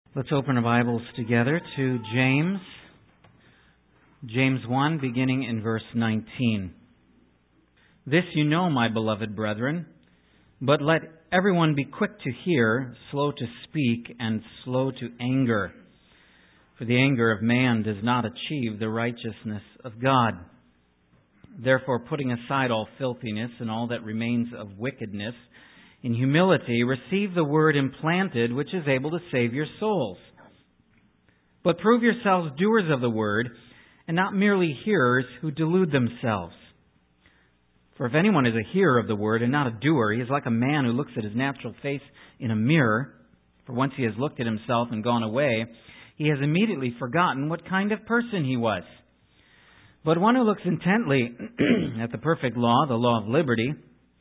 Let's open our Bibles together to James. James 1, beginning in verse 19. This you know, my beloved brethren, but let everyone be quick to hear, slow to speak, and slow to anger. For the anger of man does not achieve the righteousness of God. Therefore, putting aside all filthiness and all that remains of wickedness, in humility receive the word implanted, which is able to save your souls. But prove yourselves doers of the word, and not merely hearers who delude themselves. For if anyone is a hearer of the word and not a doer, he is like a man who looks at his natural face in a mirror. For once he has looked at himself and gone away, he has immediately forgotten what kind of person he was. But one who looks intently at the perfect law, the law of liberty,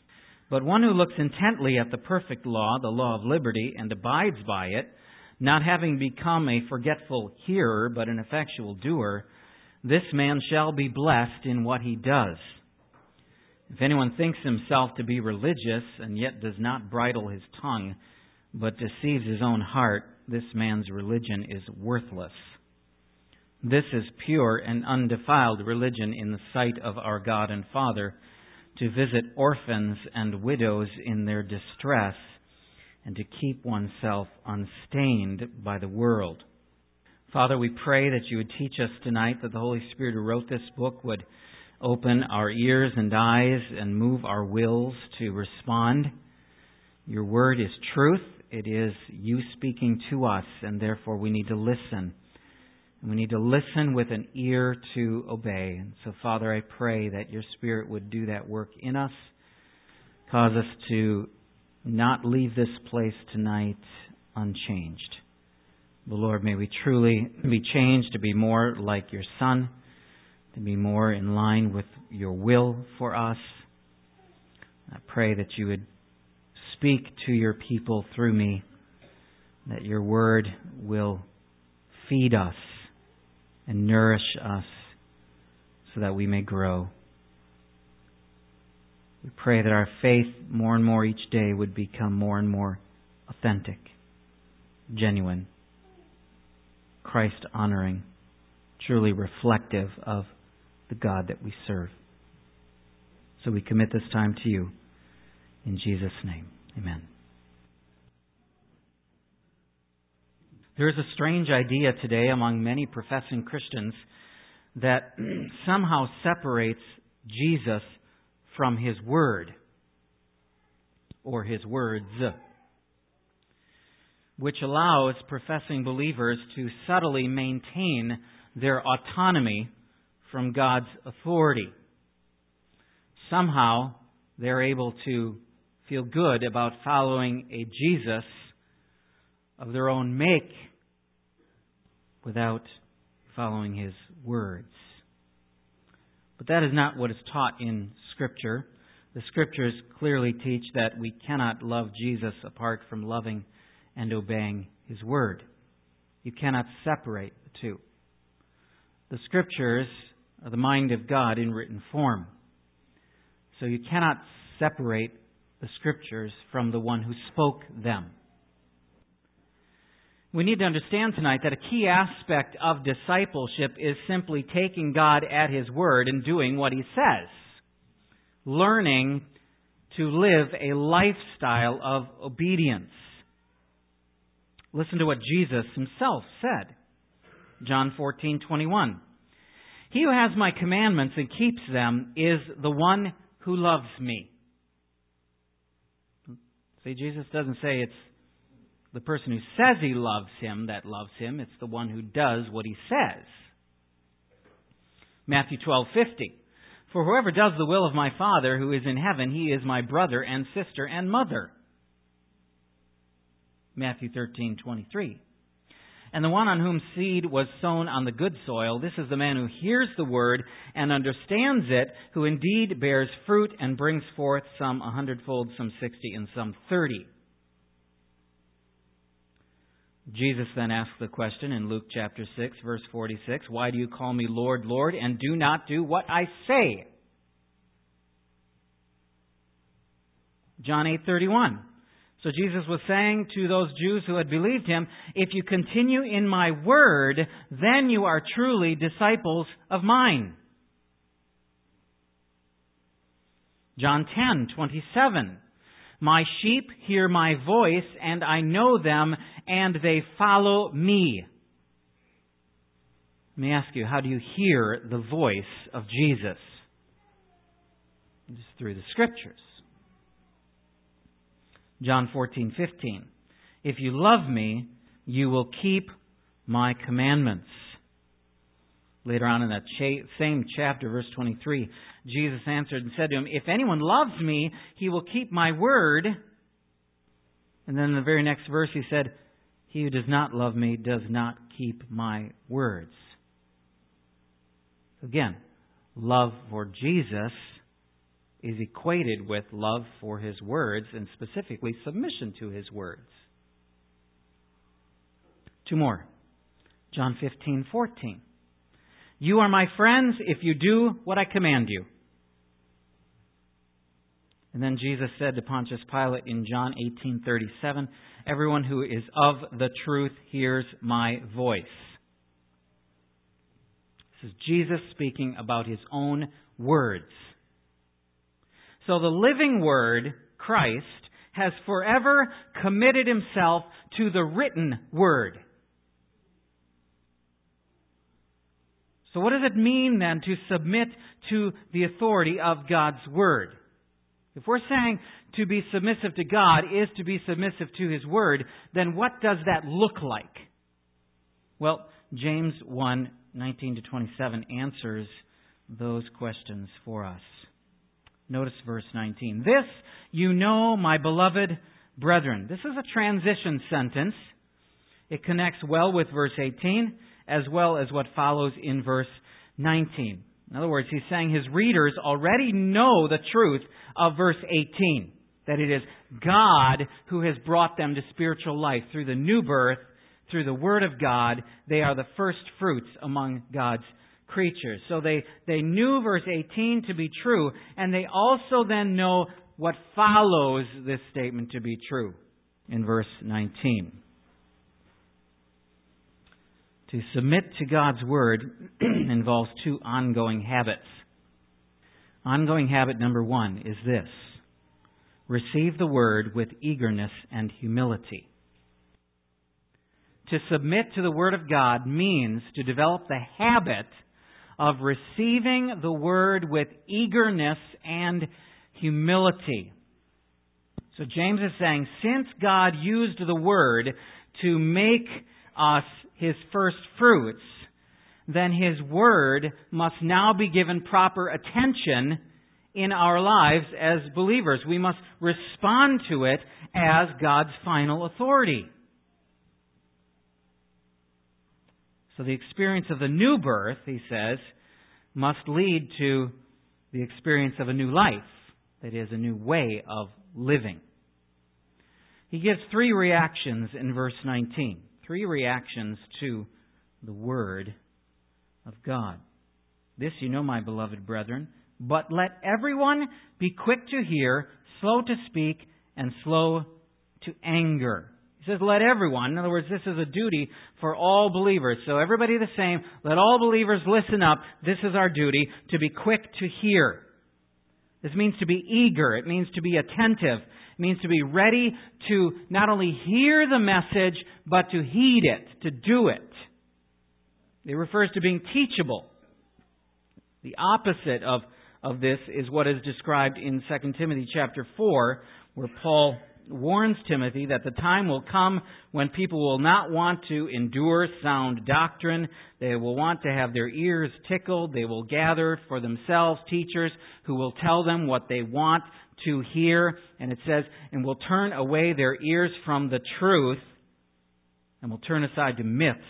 and abides by it, not having become a forgetful hearer, but an effectual doer, this man shall be blessed in what he does. If anyone thinks himself to be religious, and yet does not bridle his tongue, but deceives his own heart, this man's religion is worthless. This is pure and undefiled religion in the sight of our God and Father, to visit orphans and widows in their distress, and to keep oneself unstained by the world. Father, we pray that you would teach us tonight, that the Holy Spirit who wrote this book would open our ears and eyes and move our wills to respond. Your word is truth. It is you speaking to us, and therefore we need to listen. And we need to listen with an ear to obey. And so, Father, I pray that your Spirit would do that work in us. Cause us to not leave this place tonight unchanged. The Lord, may we truly be changed to be more like your Son, to be more in line with your will for us. I pray that you would speak to your people through me, that your word will feed us and nourish us so that we may grow. We pray that our faith more and more each day would become more and more authentic, genuine, Christ-honoring, truly reflective of the God that we serve. So we commit this time to you. In Jesus' name, amen. There is a strange idea today among many professing Christians that somehow separates Jesus from His Word, or His words, which allows professing believers to subtly maintain their autonomy from God's authority. Somehow they're able to feel good about following a Jesus of their own make without following His words. But that is not what is taught in Scripture. The Scriptures clearly teach that we cannot love Jesus apart from loving and obeying His Word. You cannot separate the two. The Scriptures are the mind of God in written form. So you cannot separate the Scriptures from the one who spoke them. We need to understand tonight that a key aspect of discipleship is simply taking God at His word and doing what He says. Learning to live a lifestyle of obedience. Listen to what Jesus Himself said. John 14:21. He who has my commandments and keeps them is the one who loves me. See, Jesus doesn't say it's the person who says he loves Him that loves Him. It's the one who does what He says. Matthew 12:50. For whoever does the will of my Father who is in heaven, he is my brother and sister and mother. Matthew 13:23. And the one on whom seed was sown on the good soil, this is the man who hears the word and understands it, who indeed bears fruit and brings forth some 100-fold, some 60, and some 30. Jesus then asked the question in Luke chapter 6, verse 46, why do you call me Lord, Lord, and do not do what I say? John 8:31, So Jesus was saying to those Jews who had believed Him, if you continue in my word, then you are truly disciples of mine. John 10:27. My sheep hear my voice, and I know them, and they follow me. Let me ask you, how do you hear the voice of Jesus? Just through the Scriptures. John 14:15. If you love me, you will keep my commandments. Later on in that same chapter, verse 23, Jesus answered and said to him, if anyone loves me, he will keep my word. And then in the very next verse he said, he who does not love me does not keep my words. Again, love for Jesus is equated with love for His words, and specifically submission to His words. Two more. John 15:14. You are my friends if you do what I command you. And then Jesus said to Pontius Pilate in John 18:37, everyone who is of the truth hears my voice. This is Jesus speaking about His own words. So the living Word, Christ, has forever committed Himself to the written Word. So what does it mean then to submit to the authority of God's Word? If we're saying to be submissive to God is to be submissive to His Word, then what does that look like? Well, James 1:19-27 answers those questions for us. Notice verse 19. This you know, my beloved brethren. This is a transition sentence. It connects well with verse 18 as well as what follows in verse 19. In other words, he's saying his readers already know the truth of verse 18. That it is God who has brought them to spiritual life through the new birth, through the Word of God. They are the first fruits among God's creatures. So they knew verse 18 to be true, and they also then know what follows this statement to be true in verse 19. To submit to God's Word involves two ongoing habits. Ongoing habit number one is this: receive the Word with eagerness and humility. To submit to the Word of God means to develop the habit of receiving the Word with eagerness and humility. So James is saying, since God used the Word to make us His first fruits, then His Word must now be given proper attention in our lives as believers. We must respond to it as God's final authority. So the experience of the new birth, he says, must lead to the experience of a new life. That is, a new way of living. He gives three reactions in verse 19. Three reactions to the Word of God. This you know, my beloved brethren, but let everyone be quick to hear, slow to speak, and slow to anger. He says, let everyone. In other words, this is a duty for all believers. So everybody the same. Let all believers listen up. This is our duty, to be quick to hear. This means to be eager. It means to be attentive. It means to be ready to not only hear the message, but to heed it, to do it. It refers to being teachable. The opposite of this is what is described in 2 Timothy chapter 4, where Paul warns Timothy that the time will come when people will not want to endure sound doctrine. They will want to have their ears tickled. They will gather for themselves teachers who will tell them what they want to hear. And it says, and will turn away their ears from the truth and will turn aside to myths.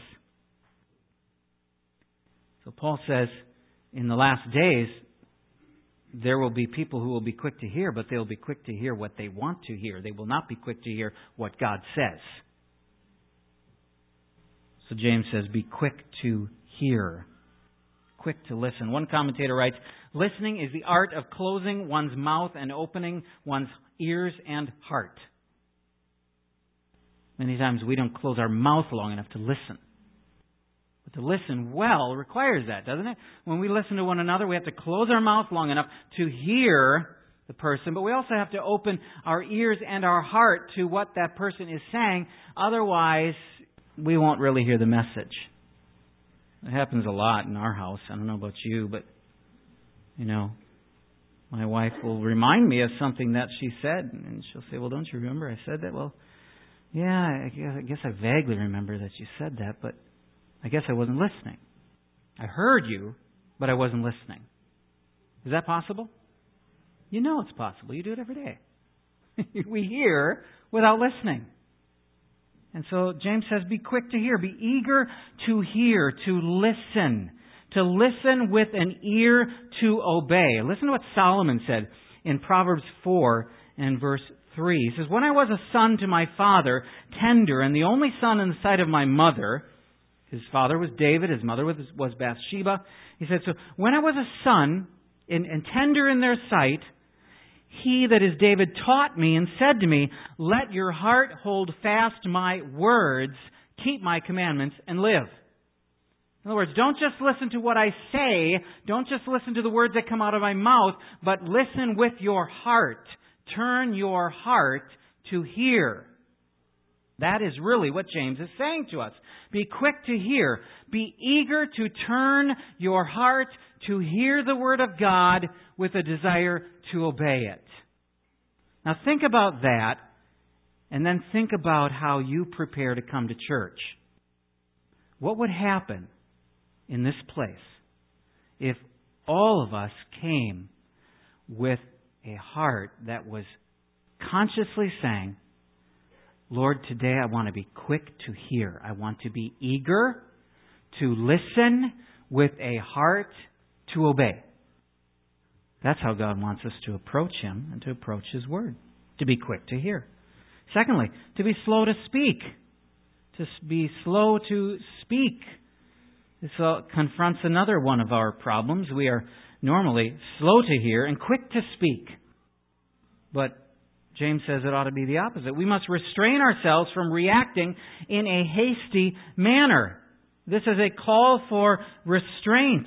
So Paul says, in the last days, there will be people who will be quick to hear, but they'll be quick to hear what they want to hear. They will not be quick to hear what God says. So James says, be quick to hear. Quick to listen. One commentator writes, listening is the art of closing one's mouth and opening one's ears and heart. Many times we don't close our mouth long enough to listen. But to listen well requires that, doesn't it? When we listen to one another, we have to close our mouth long enough to hear the person, but we also have to open our ears and our heart to what that person is saying. Otherwise, we won't really hear the message. It happens a lot in our house. I don't know about you, but, my wife will remind me of something that she said, and she'll say, well, don't you remember I said that? Well, yeah, I guess I vaguely remember that you said that, but I guess I wasn't listening. I heard you, but I wasn't listening. Is that possible? You know it's possible. You do it every day. We hear without listening. And so James says, be quick to hear. Be eager to hear, to listen. To listen with an ear to obey. Listen to what Solomon said in Proverbs 4 and verse 3. He says, when I was a son to my father, tender, and the only son in the sight of my mother, his father was David, his mother was Bathsheba. He said, so when I was a son and tender in their sight, he, that is David, taught me and said to me, let your heart hold fast my words, keep my commandments, and live. In other words, don't just listen to what I say, don't just listen to the words that come out of my mouth, but listen with your heart. Turn your heart to hear. That is really what James is saying to us. Be quick to hear. Be eager to turn your heart to hear the Word of God with a desire to obey it. Now think about that, and then think about how you prepare to come to church. What would happen in this place if all of us came with a heart that was consciously saying, Lord, today I want to be quick to hear. I want to be eager to listen with a heart to obey. That's how God wants us to approach Him and to approach His Word. To be quick to hear. Secondly, to be slow to speak. To be slow to speak. This confronts another one of our problems. We are normally slow to hear and quick to speak. But James says it ought to be the opposite. We must restrain ourselves from reacting in a hasty manner. This is a call for restraint.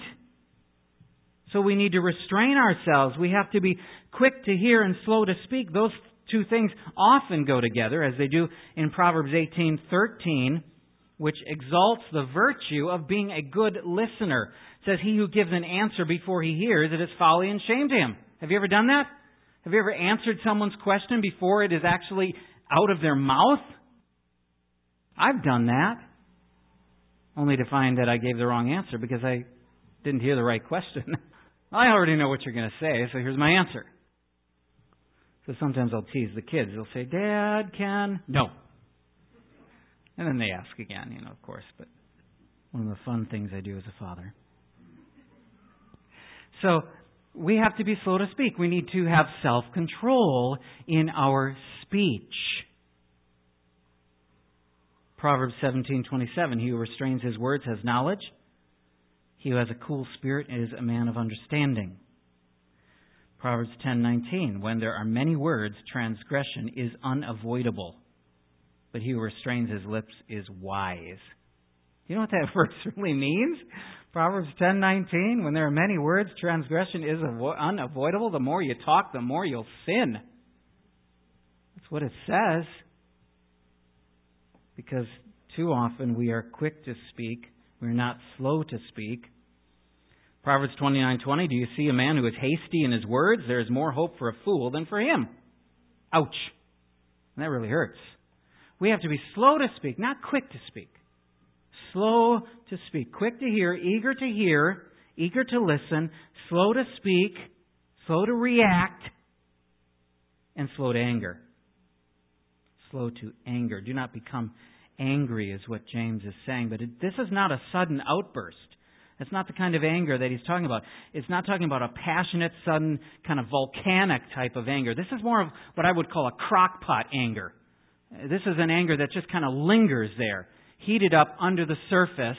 So we need to restrain ourselves. We have to be quick to hear and slow to speak. Those two things often go together, as they do in Proverbs 18:13, which exalts the virtue of being a good listener. It says, he who gives an answer before he hears, it is folly and shame to him. Have you ever done that? Have you ever answered someone's question before it is actually out of their mouth? I've done that, only to find that I gave the wrong answer because I didn't hear the right question. I already know what you're going to say, so here's my answer. So sometimes I'll tease the kids. They'll say, Dad, can... No. And then they ask again, of course. But one of the fun things I do as a father. So we have to be slow to speak. We need to have self-control in our speech. Proverbs 17:27, he who restrains his words has knowledge. He who has a cool spirit is a man of understanding. Proverbs 10:19, when there are many words, transgression is unavoidable. But he who restrains his lips is wise. You know what that verse really means? Proverbs 10:19, when there are many words, transgression is unavoidable. The more you talk, the more you'll sin. That's what it says. Because too often we are quick to speak. We're not slow to speak. Proverbs 29:20, do you see a man who is hasty in his words? There is more hope for a fool than for him. Ouch. And that really hurts. We have to be slow to speak, not quick to speak. Slow to speak. Quick to hear, eager to listen, slow to speak, slow to react, and slow to anger. Slow to anger. Do not become angry is what James is saying. But this is not a sudden outburst. It's not the kind of anger that he's talking about. It's not talking about a passionate, sudden, kind of volcanic type of anger. This is more of what I would call a crockpot anger. This is an anger that just kind of lingers there, heated up under the surface.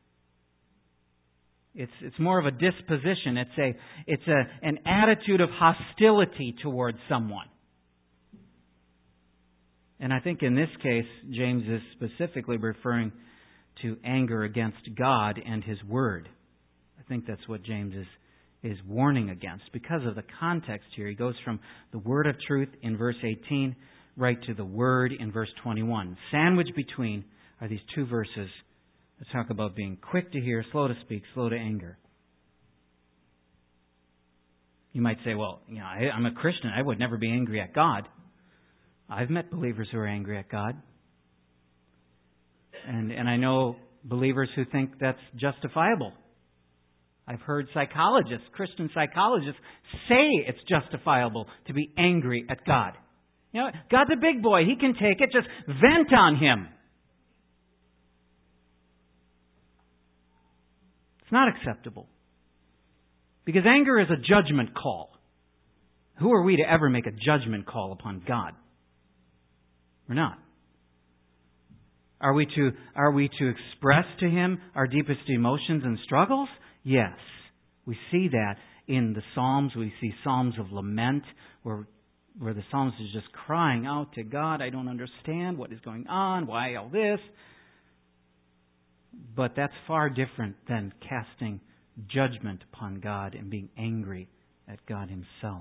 It's more of a disposition. It's an attitude of hostility towards someone. And I think in this case, James is specifically referring to anger against God and His Word. I think that's what James is warning against. Because of the context here, he goes from the word of truth in verse 18 right to the Word in verse 21. Sandwiched between are these two verses that talk about being quick to hear, slow to speak, slow to anger. You might say, well, I'm a Christian. I would never be angry at God. I've met believers who are angry at God. And I know believers who think that's justifiable. I've heard Christian psychologists, say it's justifiable to be angry at God. God's a big boy. He can take it. Just vent on Him. It's not acceptable. Because anger is a judgment call. Who are we to ever make a judgment call upon God? We're not. Are we to express to Him our deepest emotions and struggles? Yes. We see that in the Psalms. We see Psalms of lament where the psalmist is just crying out to God, I don't understand what is going on, why all this? But that's far different than casting judgment upon God and being angry at God Himself.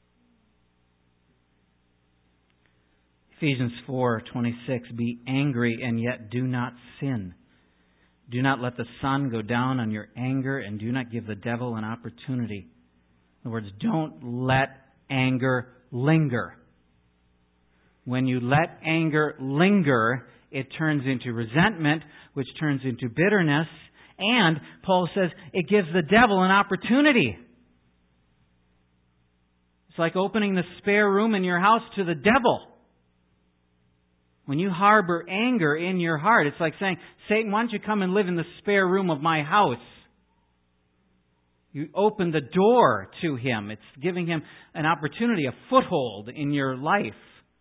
Ephesians 4:26, be angry and yet do not sin. Do not let the sun go down on your anger and do not give the devil an opportunity. In other words, don't let anger linger. When you let anger linger, it turns into resentment, which turns into bitterness, and Paul says it gives the devil an opportunity. It's like opening the spare room in your house to the devil. When you harbor anger in your heart, it's like saying, Satan, why don't you come and live in the spare room of my house? You open the door to him. It's giving him an opportunity, a foothold in your life.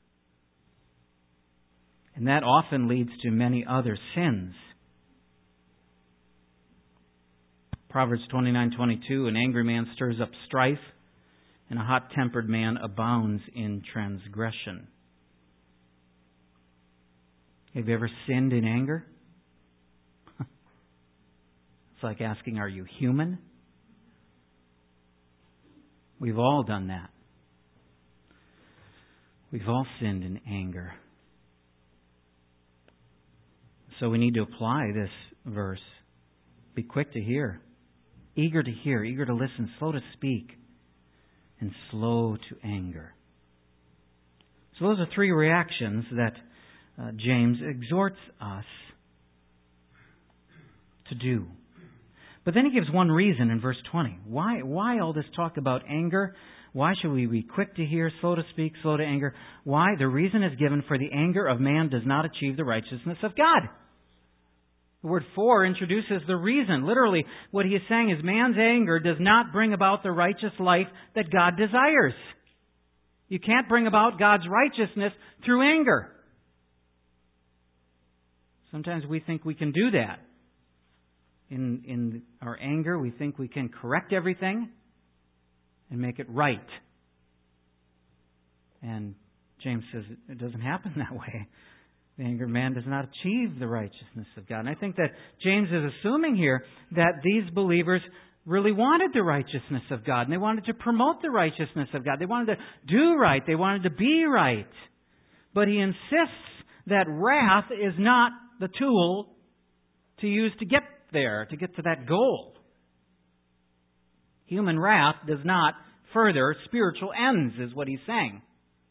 And that often leads to many other sins. Proverbs 29:22, an angry man stirs up strife, and a hot-tempered man abounds in transgression. Have you ever sinned in anger? It's like asking, are you human? We've all done that. We've all sinned in anger. So we need to apply this verse. Be quick to hear, eager to listen, slow to speak, and slow to anger. So those are three reactions that James exhorts us to do. But then he gives one reason in verse 20. Why all this talk about anger? Why should we be quick to hear, slow to speak, slow to anger? Why? The reason is given, for the anger of man does not achieve the righteousness of God. The word for introduces the reason. Literally, what he is saying is man's anger does not bring about the righteous life that God desires. You can't bring about God's righteousness through anger. Sometimes we think we can do that. In our anger, we think we can correct everything and make it right. And James says it doesn't happen that way. The anger of man does not achieve the righteousness of God. And I think that James is assuming here that these believers really wanted the righteousness of God, and they wanted to promote the righteousness of God. They wanted to do right. They wanted to be right. But he insists that wrath is not the tool to use to get there, to get to that goal. Human wrath does not further spiritual ends, is what he's saying.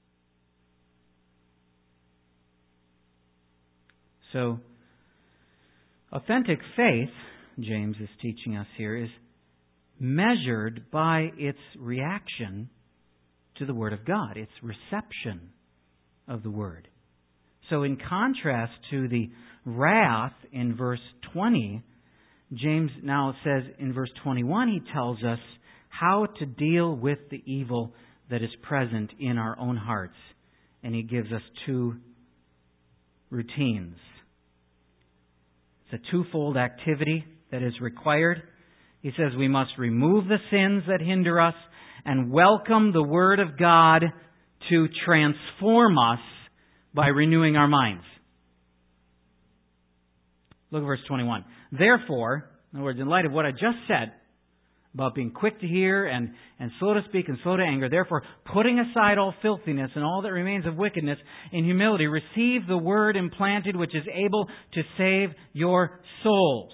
So, authentic faith, James is teaching us here, is measured by its reaction to the Word of God, its reception of the Word. So in contrast to the wrath in verse 20, James now says in verse 21, he tells us how to deal with the evil that is present in our own hearts. And he gives us two routines. It's a twofold activity that is required. He says we must remove the sins that hinder us and welcome the Word of God to transform us by renewing our minds. Look at verse 21. Therefore, in other words, in light of what I just said about being quick to hear and slow to speak and slow to anger, therefore, putting aside all filthiness and all that remains of wickedness, in humility, receive the word implanted which is able to save your souls.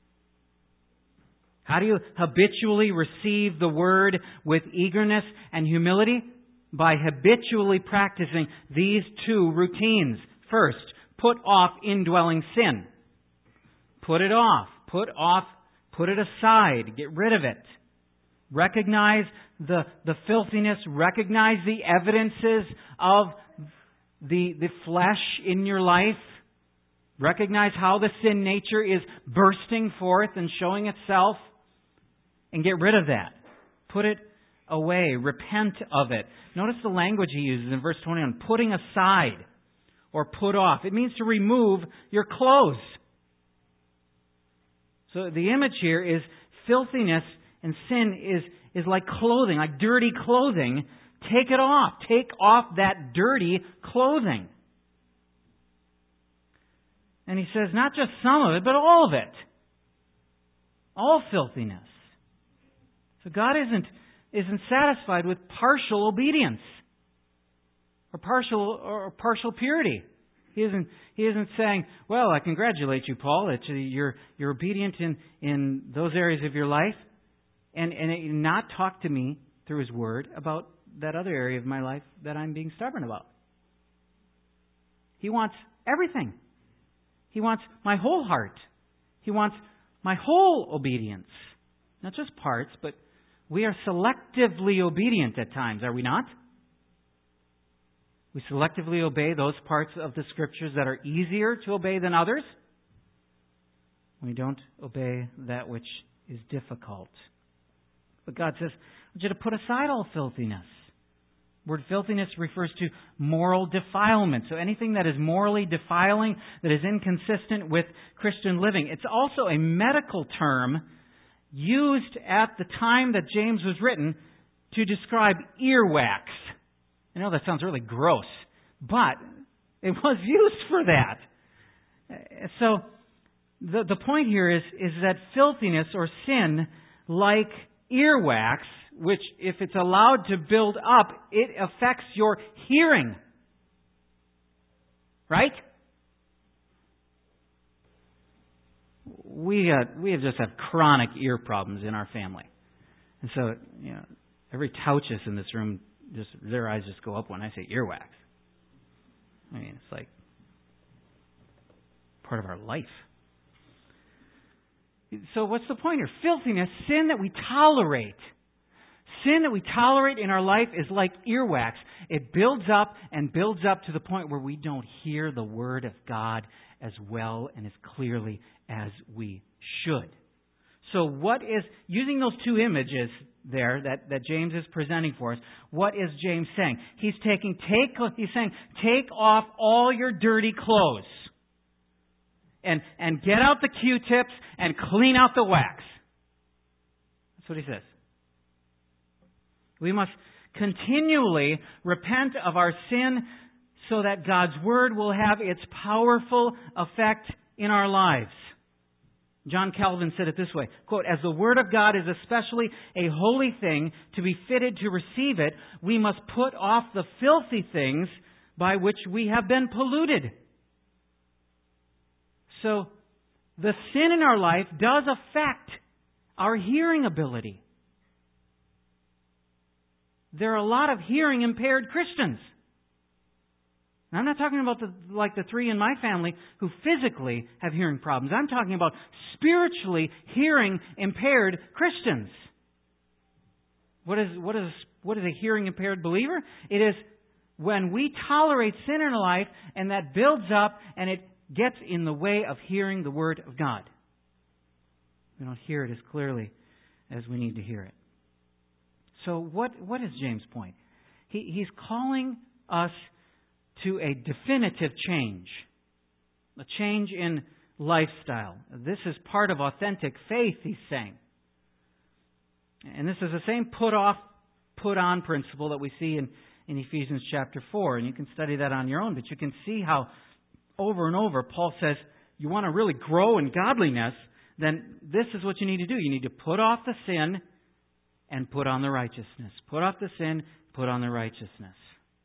How do you habitually receive the word with eagerness and humility? By habitually practicing these two routines. First, put off indwelling sin. Put it off. Put it aside. Get rid of it. Recognize the filthiness. Recognize the evidences of the flesh in your life. Recognize how the sin nature is bursting forth and showing itself. And get rid of that. Put it away. Repent of it. Notice the language he uses in verse 21. Putting aside or put off. It means to remove your clothes. So the image here is filthiness and sin is like clothing, like dirty clothing. Take it off. Take off that dirty clothing. And he says not just some of it, but all of it. All filthiness. So God isn't satisfied with partial obedience or partial purity. He isn't saying, "Well, I congratulate you, Paul, that you're obedient in those areas of your life," and not talk to me through His Word about that other area of my life that I'm being stubborn about. He wants everything. He wants my whole heart. He wants my whole obedience, not just parts, but we are selectively obedient at times, are we not? We selectively obey those parts of the Scriptures that are easier to obey than others. We don't obey that which is difficult. But God says, I want you to put aside all filthiness. The word filthiness refers to moral defilement. So anything that is morally defiling, that is inconsistent with Christian living. It's also a medical term used at the time that James was written to describe earwax. I know that sounds really gross, but it was used for that. So the point here is that filthiness or sin, like earwax, which if it's allowed to build up, it affects your hearing. Right? We have just have chronic ear problems in our family. And so, every Touchus in this room, their eyes just go up when I say earwax. I mean, it's like part of our life. So what's the point here? Filthiness, sin that we tolerate. Sin that we tolerate in our life is like earwax. It builds up and builds up to the point where we don't hear the Word of God as well and as clearly as we should. So what is, using those two images there that James is presenting for us, what is James saying? He's saying, take off all your dirty clothes and get out the Q-tips and clean out the wax. That's what he says. We must continually repent of our sin so that God's Word will have its powerful effect in our lives. John Calvin said it this way, quote, "As the Word of God is especially a holy thing to be fitted to receive it, we must put off the filthy things by which we have been polluted." So, the sin in our life does affect our hearing ability. There are a lot of hearing impaired Christians. And I'm not talking about the three in my family who physically have hearing problems. I'm talking about spiritually hearing impaired Christians. What is a hearing impaired believer? It is when we tolerate sin in our life and that builds up and it gets in the way of hearing the Word of God. We don't hear it as clearly as we need to hear it. So what is James' point? He's calling us to a definitive change. A change in lifestyle. This is part of authentic faith, he's saying. And this is the same put off, put on principle that we see in Ephesians chapter 4. And you can study that on your own, but you can see how over and over Paul says, you want to really grow in godliness, then this is what you need to do. You need to put off the sin and put on the righteousness. Put off the sin, put on the righteousness.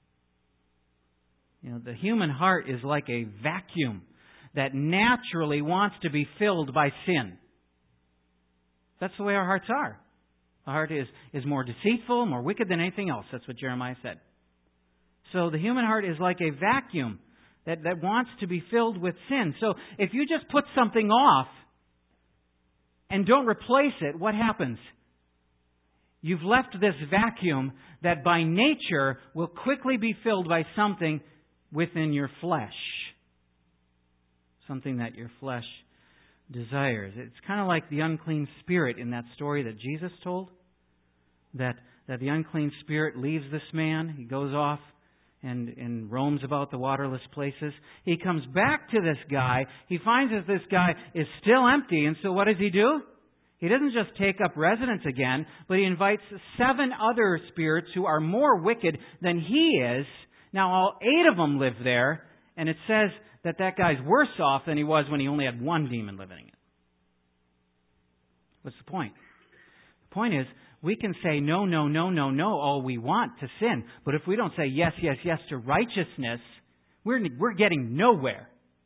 The human heart is like a vacuum that naturally wants to be filled by sin. That's the way our hearts are. The heart is more deceitful, more wicked than anything else. That's what Jeremiah said. So the human heart is like a vacuum that wants to be filled with sin. So if you just put something off and don't replace it, what happens? You've left this vacuum that by nature will quickly be filled by something within your flesh. Something that your flesh desires. It's kind of like the unclean spirit in that story that Jesus told. That the unclean spirit leaves this man. He goes off and roams about the waterless places. He comes back to this guy. He finds that this guy is still empty. And so what does he do? He doesn't just take up residence again, but he invites 7 other spirits who are more wicked than he is. Now all 8 of them live there, and it says that guy's worse off than he was when he only had 1 demon living in it. What's the point? The point is, we can say no, no, no, no, no all we want to sin, but if we don't say yes, yes, yes to righteousness, we're getting nowhere.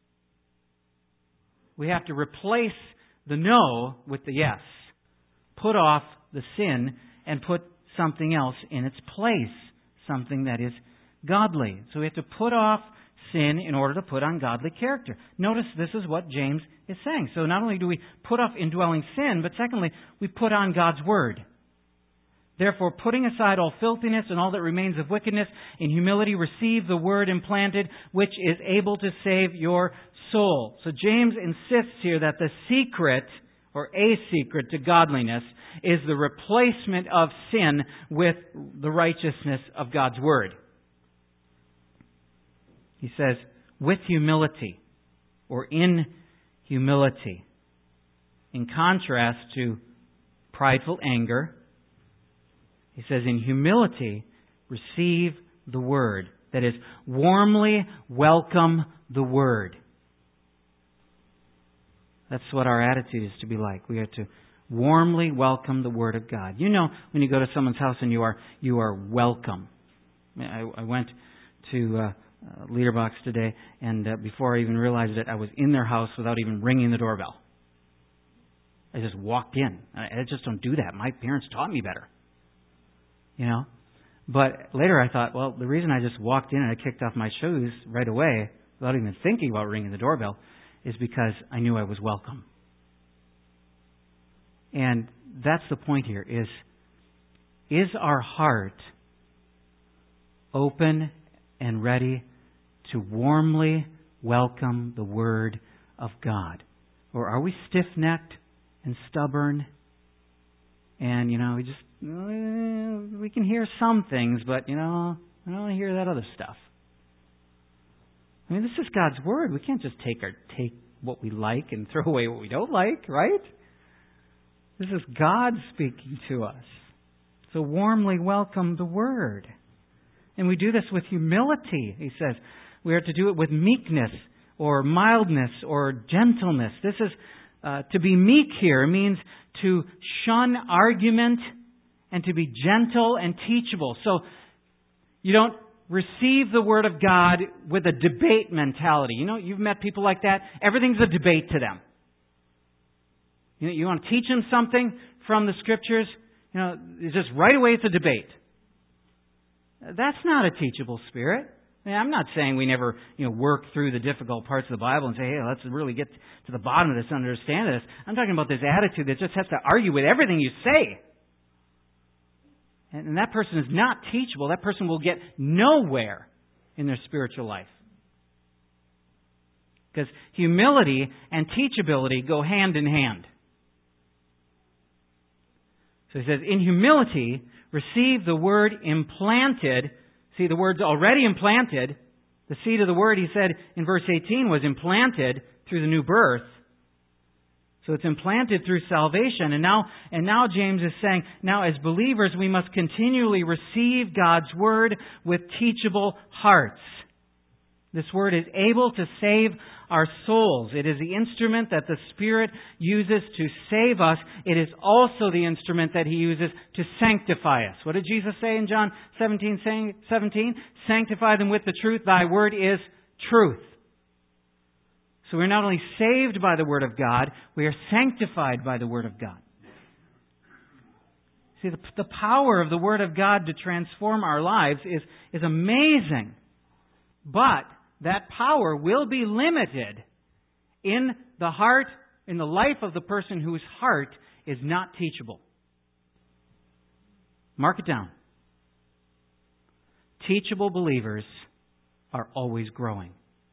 We have to replace the no with the yes. Put off the sin and put something else in its place. Something that is godly. So we have to put off sin in order to put on godly character. Notice this is what James is saying. So not only do we put off indwelling sin, but secondly, we put on God's Word. Therefore, putting aside all filthiness and all that remains of wickedness, in humility receive the Word implanted, which is able to save your soul. So James insists here that the secret, or a secret to godliness, is the replacement of sin with the righteousness of God's Word. He says, with humility, or in humility. In contrast to prideful anger, he says, in humility, receive the Word. That is, warmly welcome the Word. That's what our attitude is to be like. We are to warmly welcome the Word of God. You know, when you go to someone's house and you are welcome. I went to Leaderbox today, and before I even realized it, I was in their house without even ringing the doorbell. I just walked in. I just don't do that. My parents taught me better. But later I thought, well, the reason I just walked in and I kicked off my shoes right away without even thinking about ringing the doorbell is because I knew I was welcome. And that's the point here, is our heart open and ready to warmly welcome the Word of God? Or are we stiff-necked and stubborn and, we can hear some things, but, I don't want to hear that other stuff. I mean, this is God's Word. We can't just take what we like and throw away what we don't like, right? This is God speaking to us. So warmly welcome the Word. And we do this with humility, he says. We are to do it with meekness or mildness or gentleness. This is, to be meek here means to shun argument and to be gentle and teachable. So you don't receive the Word of God with a debate mentality. You've met people like that. Everything's a debate to them. You want to teach them something from the Scriptures, it's just right away it's a debate. That's not a teachable spirit. I'm not saying we never, work through the difficult parts of the Bible and say, hey, let's really get to the bottom of this and understand this. I'm talking about this attitude that just has to argue with everything you say. And that person is not teachable. That person will get nowhere in their spiritual life. Because humility and teachability go hand in hand. So he says, in humility, receive the Word implanted. See, the Word's already implanted. The seed of the Word, he said in verse 18, was implanted through the new birth. So it's implanted through salvation. And now James is saying, now as believers we must continually receive God's Word with teachable hearts. This Word is able to save our souls. It is the instrument that the Spirit uses to save us. It is also the instrument that He uses to sanctify us. What did Jesus say in John 17? Sanctify them with the truth. Thy Word is truth. So we're not only saved by the Word of God, we are sanctified by the Word of God. See, the power of the Word of God to transform our lives is amazing. But that power will be limited in the heart, in the life of the person whose heart is not teachable. Mark it down. Teachable believers are always growing.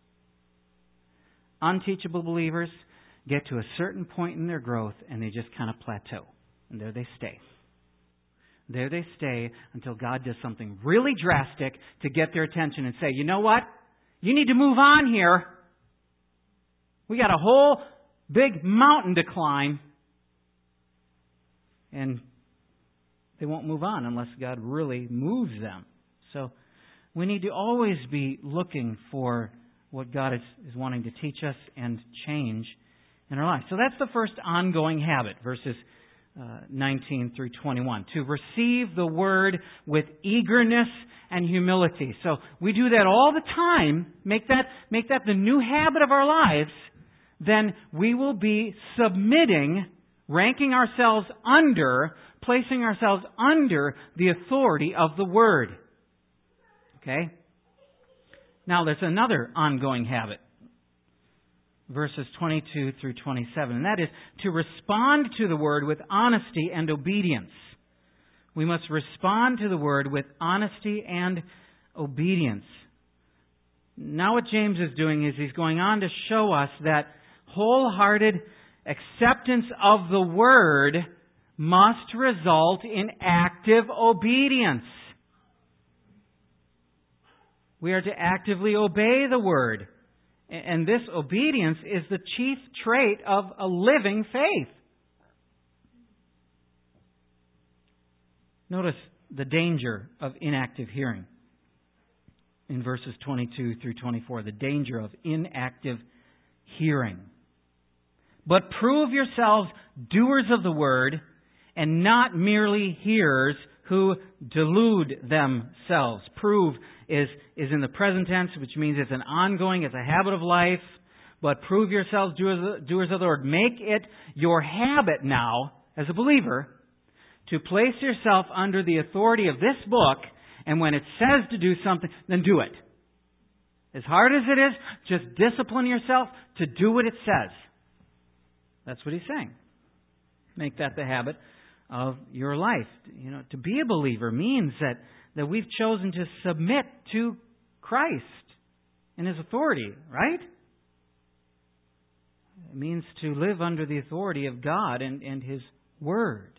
Unteachable believers get to a certain point in their growth and they just kind of plateau. And there they stay. There they stay until God does something really drastic to get their attention and say, you know what? You need to move on here. We got a whole big mountain to climb. And they won't move on unless God really moves them. So we need to always be looking for what God is wanting to teach us and change in our life. So that's the first ongoing habit, verses 19 through 21. To receive the Word with eagerness and humility. So we do that all the time. Make that the new habit of our lives. Then we will be submitting, ranking ourselves under, placing ourselves under the authority of the Word. Okay? Now there's another ongoing habit. Verses 22 through 27. And that is to respond to the Word with honesty and obedience. We must respond to the Word with honesty and obedience. Now what James is doing is he's going on to show us that wholehearted acceptance of the Word must result in active obedience. We are to actively obey the Word. And this obedience is the chief trait of a living faith. Notice the danger of inactive hearing in verses 22 through 24. The danger of inactive hearing. But prove yourselves doers of the Word and not merely hearers who delude themselves. Prove is in the present tense, which means it's an ongoing, it's a habit of life. But prove yourselves doers of the Word. Make it your habit now, as a believer, to place yourself under the authority of this book, and when it says to do something, then do it. As hard as it is, just discipline yourself to do what it says. That's what he's saying. Make that the habit of your life. You know, to be a believer means that we've chosen to submit to Christ and His authority, right? It means to live under the authority of God and His Word.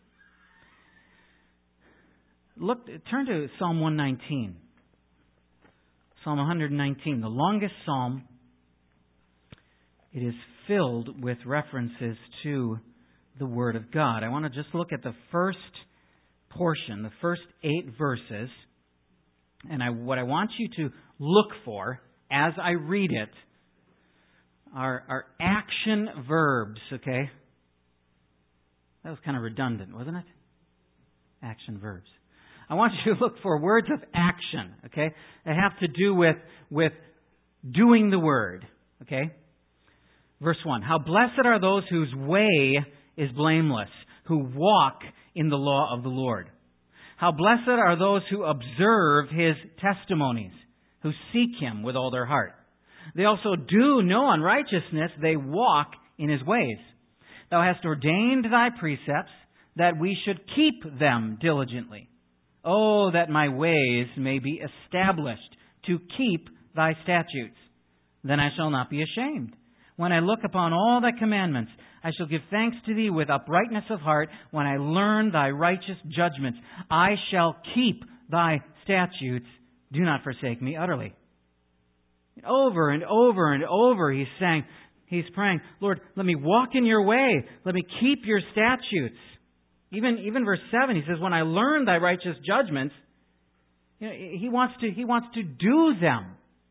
Turn to Psalm 119. Psalm 119, the longest psalm. It is filled with references to the Word of God. I want to just look at the first portion, the first 8 verses. And what I want you to look for as I read it are action verbs, okay? That was kind of redundant, wasn't it? Action verbs. I want you to look for words of action, okay? That have to do with doing the Word, okay? Verse 1, how blessed are those whose way is blameless, who walk in the law of the Lord. How blessed are those who observe His testimonies, who seek Him with all their heart. They also do no unrighteousness, they walk in His ways. Thou hast ordained Thy precepts, that we should keep them diligently. Oh, that my ways may be established, to keep Thy statutes. Then I shall not be ashamed. When I look upon all Thy commandments, I shall give thanks to Thee with uprightness of heart. When I learn Thy righteous judgments, I shall keep Thy statutes. Do not forsake me utterly. Over and over and over he's saying, He's praying, Lord, let me walk in your way. Let me keep your statutes. Even verse 7, he says, when I learn thy righteous judgments, he wants to do them.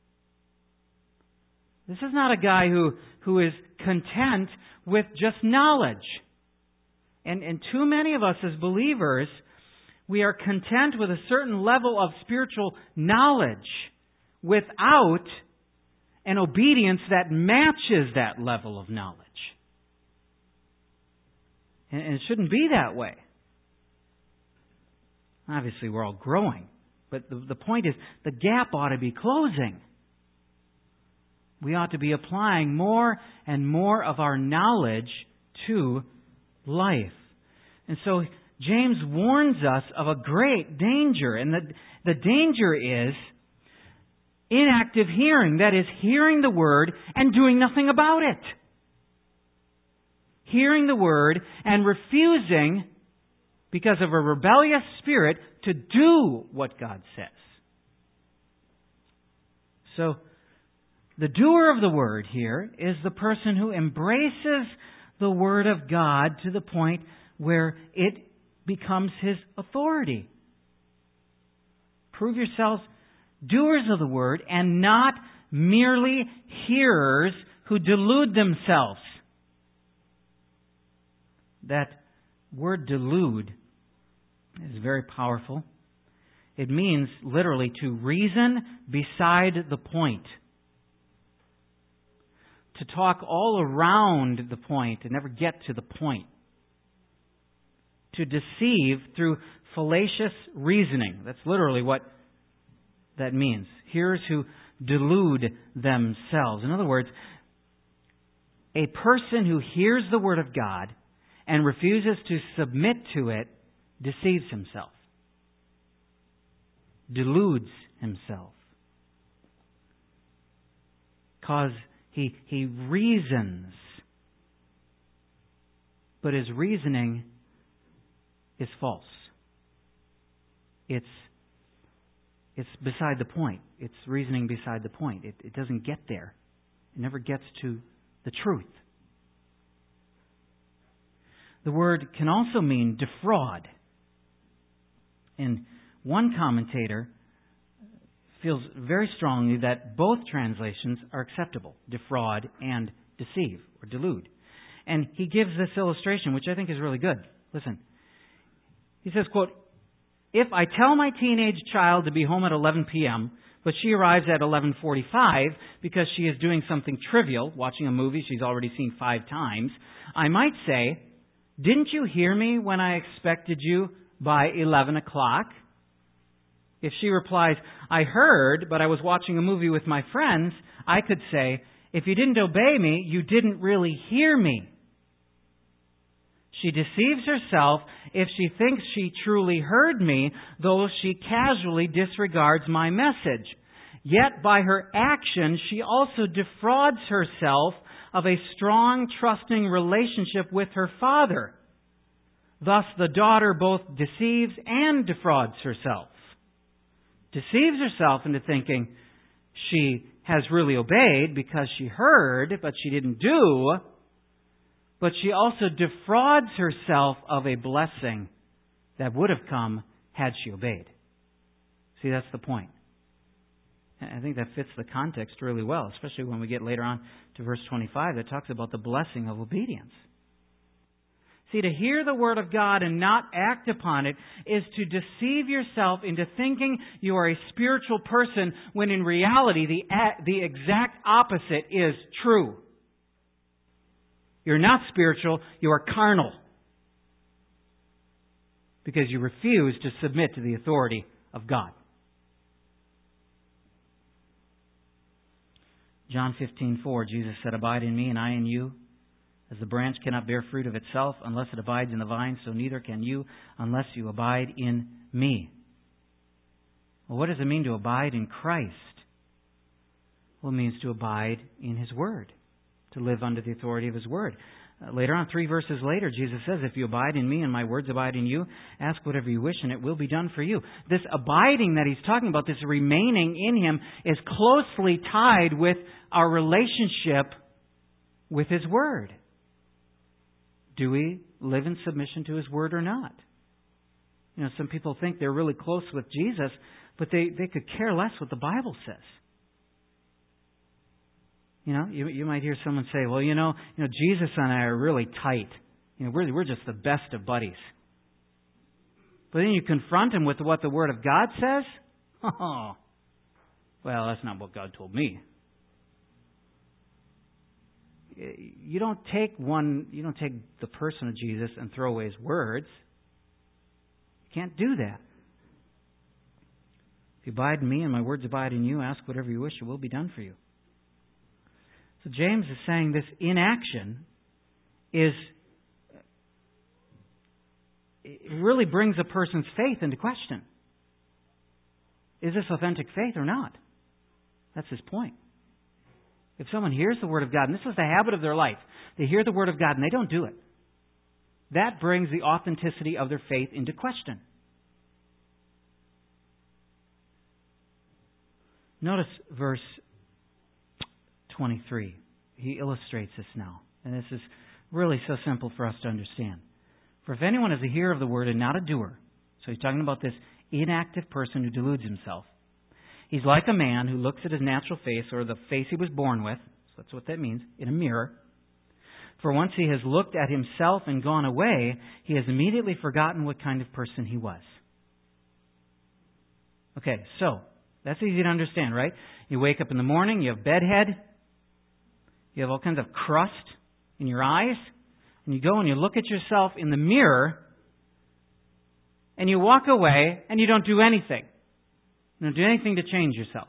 This is not a guy who is content with just knowledge. And too many of us as believers, we are content with a certain level of spiritual knowledge without an obedience that matches that level of knowledge. And it shouldn't be that way. Obviously, we're all growing. But the point is, the gap ought to be closing. We ought to be applying more and more of our knowledge to life. And so James warns us of a great danger. And the danger is inactive hearing. That is, hearing the Word and doing nothing about it. Hearing the Word and refusing, because of a rebellious spirit, to do what God says. So, the doer of the Word here is the person who embraces the Word of God to the point where it becomes his authority. Prove yourselves doers of the Word and not merely hearers who delude themselves. That word delude is very powerful. It means literally to reason beside the point. To talk all around the point and never get to the point. To deceive through fallacious reasoning. That's literally what that means. Hearers who delude themselves. In other words, a person who hears the Word of God and refuses to submit to it deceives himself. Deludes himself. Because he reasons. But his reasoning is false. It's beside the point. It's reasoning beside the point. It doesn't get there. It never gets to the truth. The word can also mean defraud. And one commentator feels very strongly that both translations are acceptable, defraud and deceive or delude. And he gives this illustration, which I think is really good. Listen. He says, quote, if I tell my teenage child to be home at 11 p.m., but she arrives at 11:45 because she is doing something trivial, watching a movie she's already seen 5 times, I might say, didn't you hear me when I expected you by 11 o'clock? If she replies, I heard, but I was watching a movie with my friends, I could say, if you didn't obey me, you didn't really hear me. She deceives herself if she thinks she truly heard me, though she casually disregards my message. Yet by her action, she also defrauds herself of a strong, trusting relationship with her father. Thus, the daughter both deceives and defrauds herself. Deceives herself into thinking she has really obeyed because she heard, but she didn't do. But she also defrauds herself of a blessing that would have come had she obeyed. See, that's the point. I think that fits the context really well, especially when we get later on to verse 25 that talks about the blessing of obedience. See, to hear the Word of God and not act upon it is to deceive yourself into thinking you are a spiritual person when in reality the exact opposite is true. You're not spiritual, you are carnal. Because you refuse to submit to the authority of God. John 15:4, Jesus said, abide in me and I in you. As the branch cannot bear fruit of itself unless it abides in the vine, so neither can you unless you abide in me. Well, what does it mean to abide in Christ? Well, it means to abide in His Word, to live under the authority of His Word. Later on, 3 verses later, Jesus says, if you abide in me and my words abide in you, ask whatever you wish and it will be done for you. This abiding that He's talking about, this remaining in Him, is closely tied with our relationship with His Word? Do we live in submission to His Word or not? You know, some people think they're really close with Jesus, but they could care less what the Bible says. You know, you might hear someone say, well, you know, Jesus and I are really tight. You know, we're just the best of buddies. But then you confront him with what the Word of God says. Oh, well, that's not what God told me. You don't take the person of Jesus and throw away His words. You can't do that. If you abide in me and my words abide in you, ask whatever you wish, it will be done for you. So James is saying this inaction it really brings a person's faith into question. Is this authentic faith or not? That's his point. If someone hears the Word of God, and this is the habit of their life, they hear the Word of God and they don't do it, that brings the authenticity of their faith into question. Notice verse 23. He illustrates this now. And this is really so simple for us to understand. For if anyone is a hearer of the Word and not a doer, so he's talking about this inactive person who deludes himself. He's like a man who looks at his natural face, or the face he was born with, so that's what that means, in a mirror. For once he has looked at himself and gone away, he has immediately forgotten what kind of person he was. Okay, so that's easy to understand, right? You wake up in the morning, you have bedhead, you have all kinds of crust in your eyes, and you go and you look at yourself in the mirror, and you walk away and you don't do anything. You don't do anything to change yourself.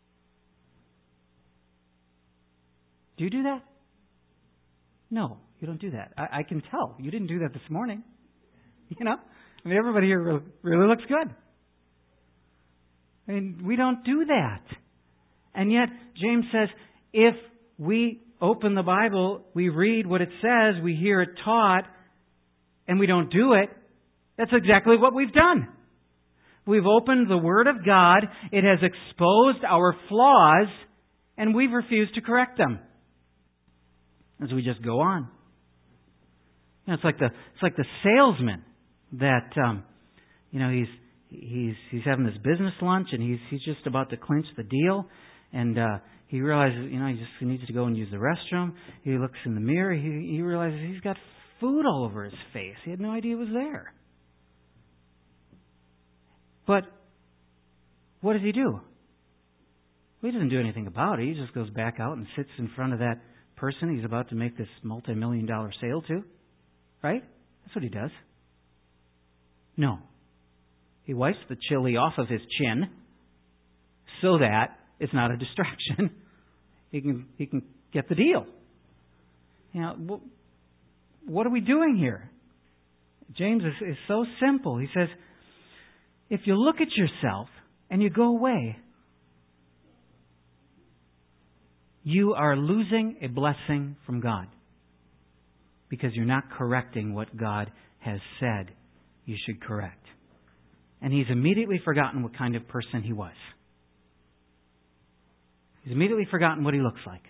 Do you do that? No, you don't do that. I can tell. You didn't do that this morning. You know? I mean, everybody here really looks good. I mean, we don't do that. And yet, James says, if we open the Bible, we read what it says, we hear it taught, and we don't do it, that's exactly what we've done. We've opened the Word of God, it has exposed our flaws, and we've refused to correct them. As we just go on. You know, it's like the salesman that he's having this business lunch and he's just about to clinch the deal, and he realizes he needs to go and use the restroom. He looks in the mirror. He realizes he's got food all over his face. He had no idea it was there. But what does he do? Well, he doesn't do anything about it. He just goes back out and sits in front of that person he's about to make this multi-million-dollar sale to. Right? That's what he does. No. He wipes the chili off of his chin so that it's not a distraction. He can get the deal. You know, what are we doing here? James is so simple. He says, if you look at yourself and you go away, you are losing a blessing from God because you're not correcting what God has said you should correct. And he's immediately forgotten what kind of person he was. He's immediately forgotten what he looks like.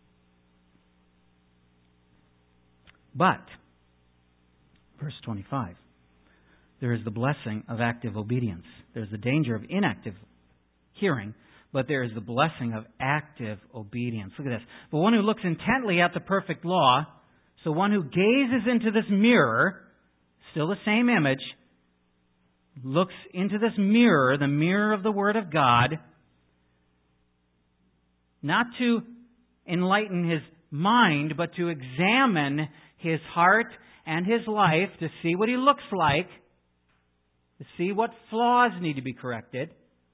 But, verse 25, there is the blessing of active obedience. There's the danger of inactive hearing, but there is the blessing of active obedience. Look at this. But one who looks intently at the perfect law, so one who gazes into this mirror, still the same image, looks into this mirror, the mirror of the Word of God, not to enlighten his mind, but to examine his heart and his life to see what he looks like, to see what flaws need to be corrected.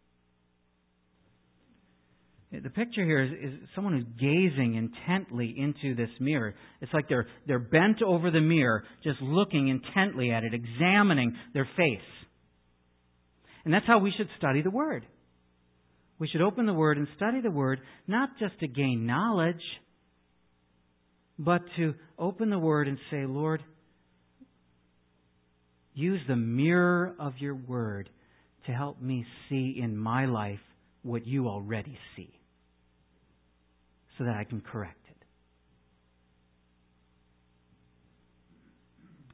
The picture here is someone who's gazing intently into this mirror. It's like they're bent over the mirror, just looking intently at it, examining their face. And that's how we should study the Word. We should open the Word and study the Word, not just to gain knowledge, but to open the Word and say, Lord, use the mirror of your Word to help me see in my life what you already see, so that I can correct it.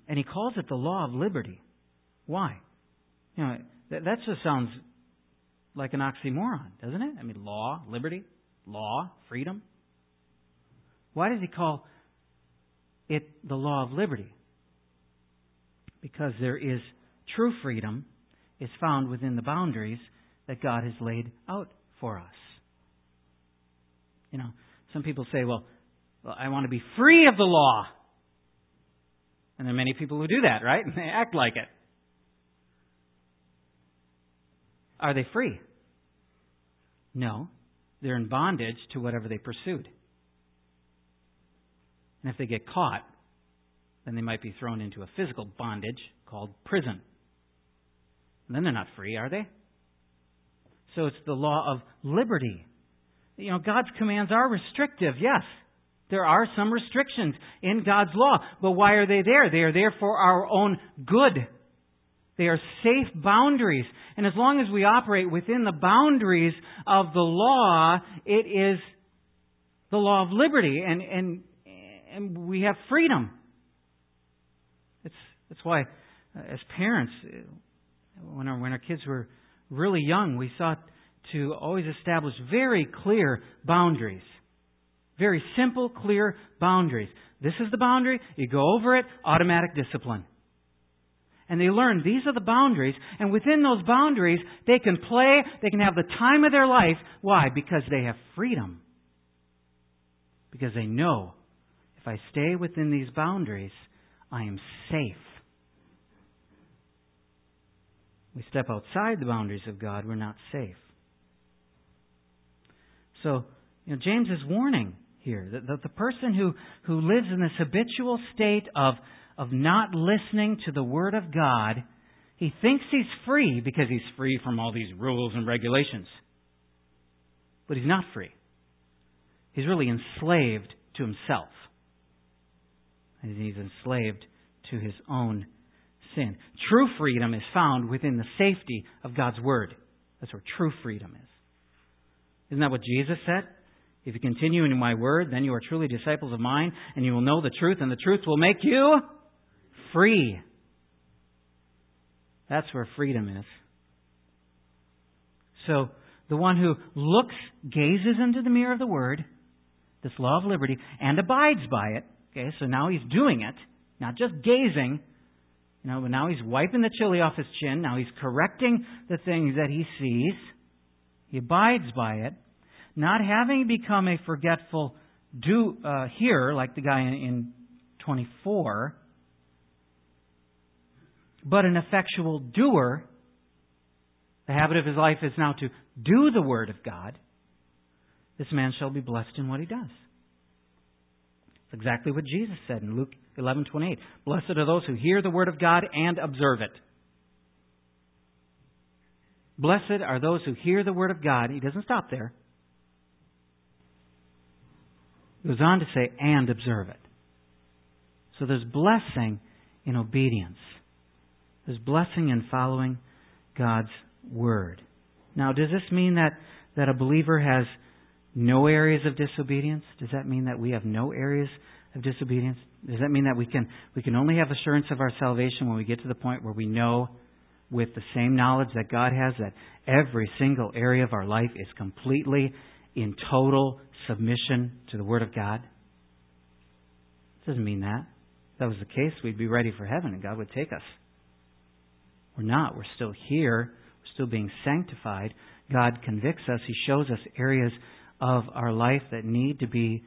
And he calls it the law of liberty. Why? That just sounds like an oxymoron, doesn't it? I mean, law, liberty, law, freedom. Why does he call it the law of liberty? Because there is true freedom is found within the boundaries that God has laid out for us. Some people say, well, I want to be free of the law. And there are many people who do that, right? And they act like it. Are they free? No. They're in bondage to whatever they pursued. And if they get caught, then they might be thrown into a physical bondage called prison. And then they're not free, are they? So it's the law of liberty. God's commands are restrictive, yes. There are some restrictions in God's law. But why are they there? They are there for our own good. They are safe boundaries. And as long as we operate within the boundaries of the law, it is the law of liberty. And we have freedom. That's why, as parents, when our kids were really young, we sought to always establish very clear boundaries. Very simple, clear boundaries. This is the boundary. You go over it, automatic discipline. And they learn these are the boundaries. And within those boundaries, they can play. They can have the time of their life. Why? Because they have freedom. Because they know if I stay within these boundaries, I am safe. We step outside the boundaries of God, we're not safe. So, James is warning here that the person who lives in this habitual state of not listening to the Word of God, he thinks he's free because he's free from all these rules and regulations. But he's not free. He's really enslaved to himself. And he's enslaved to his own sin. True freedom is found within the safety of God's Word. That's where true freedom is. Isn't that what Jesus said? If you continue in my word, then you are truly disciples of mine, and you will know the truth, and the truth will make you free. That's where freedom is. So, the one who gazes into the mirror of the Word, this law of liberty, and abides by it. Okay, so now he's doing it, not just gazing. But now he's wiping the chili off his chin. Now he's correcting the things that he sees. He abides by it. Not having become a forgetful hearer, like the guy in 24, but an effectual doer. The habit of his life is now to do the Word of God. This man shall be blessed in what he does. It's exactly what Jesus said in Luke 11:28. Blessed are those who hear the Word of God and observe it. Blessed are those who hear the Word of God. He doesn't stop there. He goes on to say, and observe it. So there's blessing in obedience. There's blessing in following God's Word. Now, does this mean that a believer has no areas of disobedience? Does that mean that we have no areas of disobedience? Does that mean that we can only have assurance of our salvation when we get to the point where we know with the same knowledge that God has that every single area of our life is completely in total submission to the Word of God? It doesn't mean that. If that was the case, we'd be ready for heaven and God would take us. We're not. We're still here. We're still being sanctified. God convicts us. He shows us areas of our life that need to be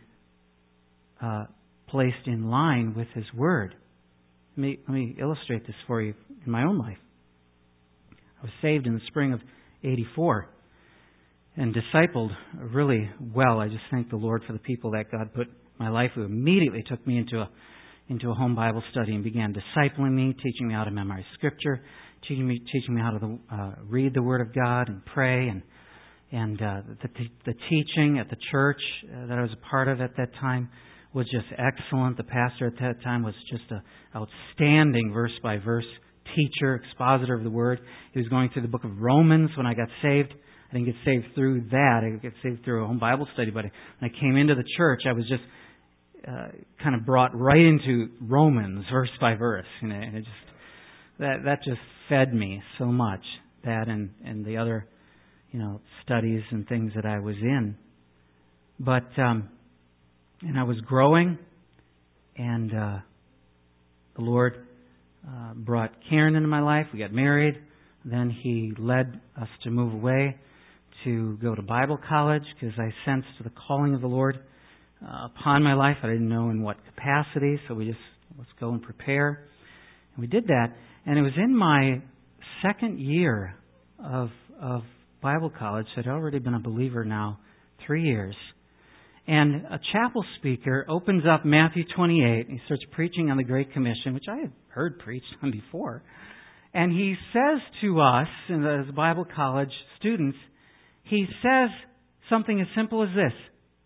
placed in line with His Word. Let me illustrate this for you in my own life. I was saved in the spring of 84 and discipled really well. I just thank the Lord for the people that God put in my life who immediately took me into a home Bible study and began discipling me, teaching me how to memorize Scripture, teaching me how to read the Word of God and pray, and the teaching at the church that I was a part of at that time was just excellent. The pastor at that time was just an outstanding verse-by-verse teacher, expositor of the Word. He was going through the book of Romans when I got saved. I didn't get saved through that. I got saved through a home Bible study. But when I came into the church, I was just kind of brought right into Romans verse by verse. And it just that just fed me so much. That and the other studies and things that I was in. But and I was growing, and the Lord brought Karen into my life. We got married. Then He led us to move away to go to Bible college because I sensed the calling of the Lord upon my life. I didn't know in what capacity, so let's go and prepare. And we did that. And it was in my second year of Bible college. I'd already been a believer now 3 years. And a chapel speaker opens up Matthew 28. And he starts preaching on the Great Commission, which I had heard preached on before. And he says to us, as Bible college students, he says something as simple as this.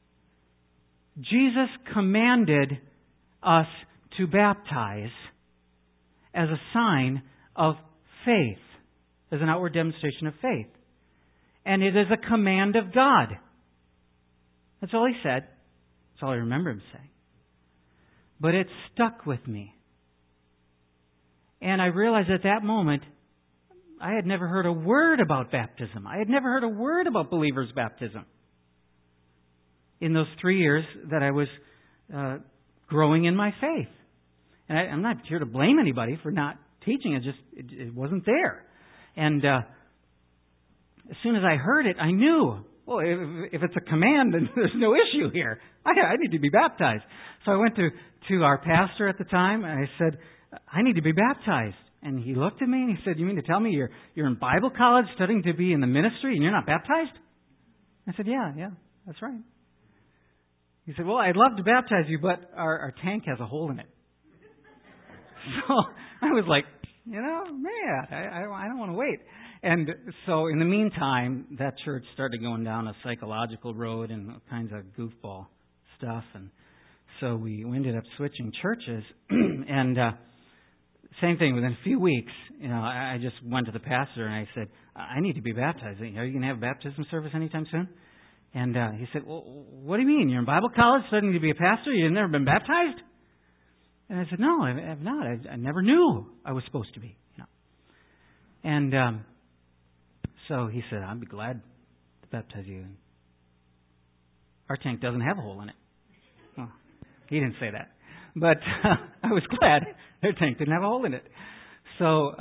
Jesus commanded us to baptize as a sign of faith, as an outward demonstration of faith. And it is a command of God. That's all he said. That's all I remember him saying. But it stuck with me. And I realized at that moment, I had never heard a word about baptism. I had never heard a word about believers' baptism. In those 3 years that I was growing in my faith. And I'm not here to blame anybody for not teaching. It wasn't there. And as soon as I heard it, I knew, well, if it's a command, then there's no issue here. I need to be baptized. So I went to our pastor at the time, and I said, I need to be baptized. And he looked at me and he said, you mean to tell me you're in Bible college studying to be in the ministry and you're not baptized? I said, yeah, that's right. He said, well, I'd love to baptize you, but our tank has a hole in it. So I was like, man, I don't want to wait. And so in the meantime, that church started going down a psychological road and all kinds of goofball stuff. And so we ended up switching churches. And same thing, within a few weeks, I just went to the pastor and I said, I need to be baptized. Are you going to have a baptism service anytime soon? And he said, well, what do you mean? You're in Bible college studying to be a pastor? You've never been baptized? And I said, no, I have not. I never knew I was supposed to be. And so he said, I'd be glad to baptize you. Our tank doesn't have a hole in it. Well, he didn't say that. But I was glad their tank didn't have a hole in it. So,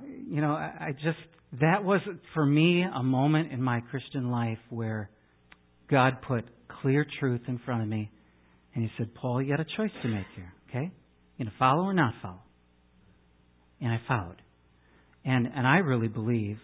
that was, for me, a moment in my Christian life where God put clear truth in front of me. And He said, Paul, you got a choice to make here, okay? You know, follow or not follow. And I followed. And I really believe,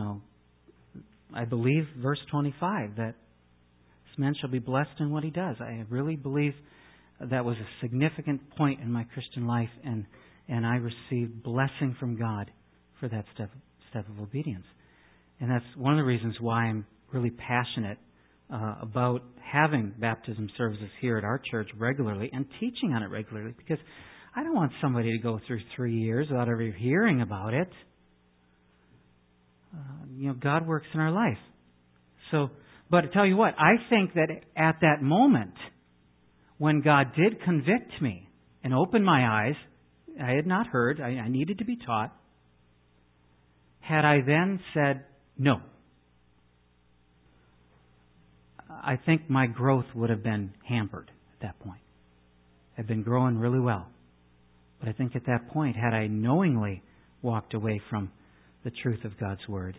I believe verse 25, that this man shall be blessed in what he does. I really believe that was a significant point in my Christian life, and I received blessing from God for that step of obedience. And that's one of the reasons why I'm really passionate about having baptism services here at our church regularly and teaching on it regularly, because I don't want somebody to go through 3 years without ever hearing about it. God works in our life. So, but I tell you what, I think that at that moment, when God did convict me and open my eyes, I had not heard, I needed to be taught. Had I then said no, I think my growth would have been hampered at that point. I've been growing really well. But I think at that point, had I knowingly walked away from the truth of God's Word,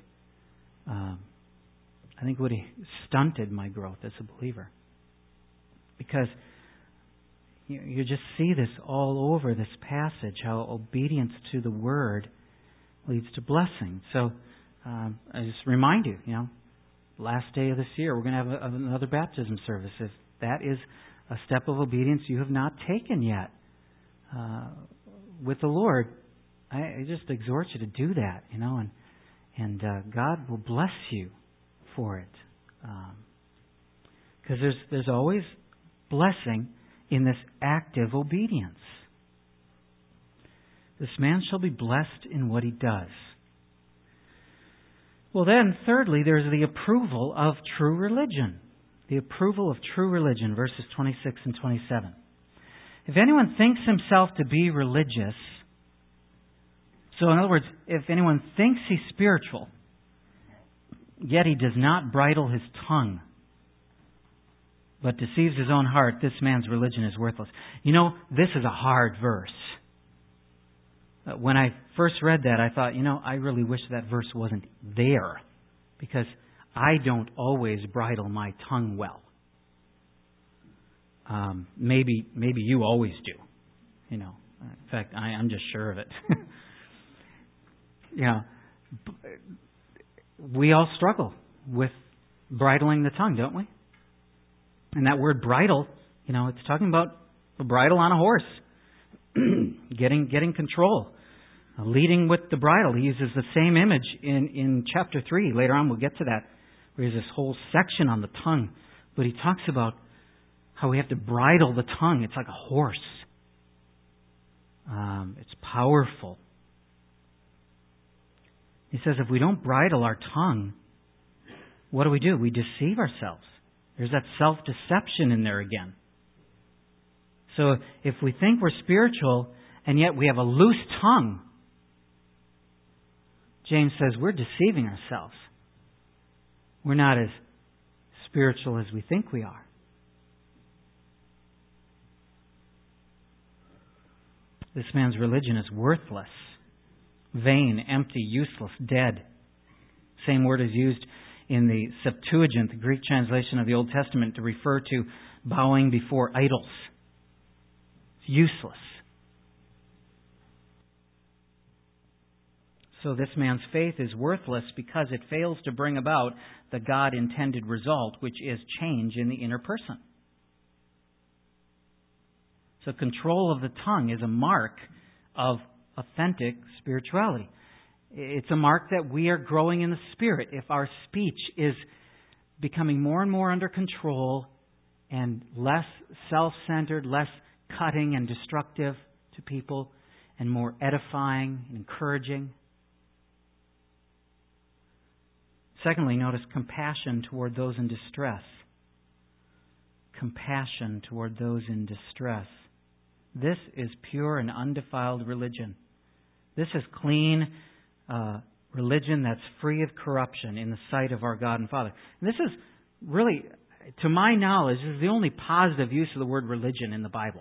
I think it would have stunted my growth as a believer. Because you just see this all over this passage, how obedience to the Word leads to blessing. So I just remind you, last day of this year, we're going to have another baptism service. If that is a step of obedience you have not taken yet with the Lord, I just exhort you to do that, and God will bless you for it. Because there's always blessing in this active obedience. This man shall be blessed in what he does. Well then, thirdly, there's the approval of true religion. The approval of true religion, verses 26 and 27. If anyone thinks himself to be religious, so in other words, if anyone thinks he's spiritual, yet he does not bridle his tongue, but deceives his own heart, this man's religion is worthless. You know, this is a hard verse. When I first read that, I thought, I really wish that verse wasn't there, because I don't always bridle my tongue well. Maybe you always do. In fact, I'm just sure of it. We all struggle with bridling the tongue, don't we? And that word bridle, it's talking about a bridle on a horse. getting control. Leading with the bridle. He uses the same image in chapter 3. Later on we'll get to that. Where there's this whole section on the tongue. But he talks about how we have to bridle the tongue. It's like a horse. It's powerful. He says if we don't bridle our tongue, what do? We deceive ourselves. There's that self-deception in there again. So if we think we're spiritual and yet we have a loose tongue, James says we're deceiving ourselves. We're not as spiritual as we think we are. This man's religion is worthless, vain, empty, useless, dead. Same word is used in the Septuagint, the Greek translation of the Old Testament, to refer to bowing before idols. It's useless. So this man's faith is worthless because it fails to bring about the God-intended result, which is change in the inner person. So control of the tongue is a mark of authentic spirituality. It's a mark that we are growing in the Spirit. If our speech is becoming more and more under control and less self-centered, less cutting and destructive to people, and more edifying and encouraging. Secondly, notice compassion toward those in distress. Compassion toward those in distress. This is pure and undefiled religion. This is clean religion that's free of corruption in the sight of our God and Father. And this is really, to my knowledge, this is the only positive use of the word religion in the Bible.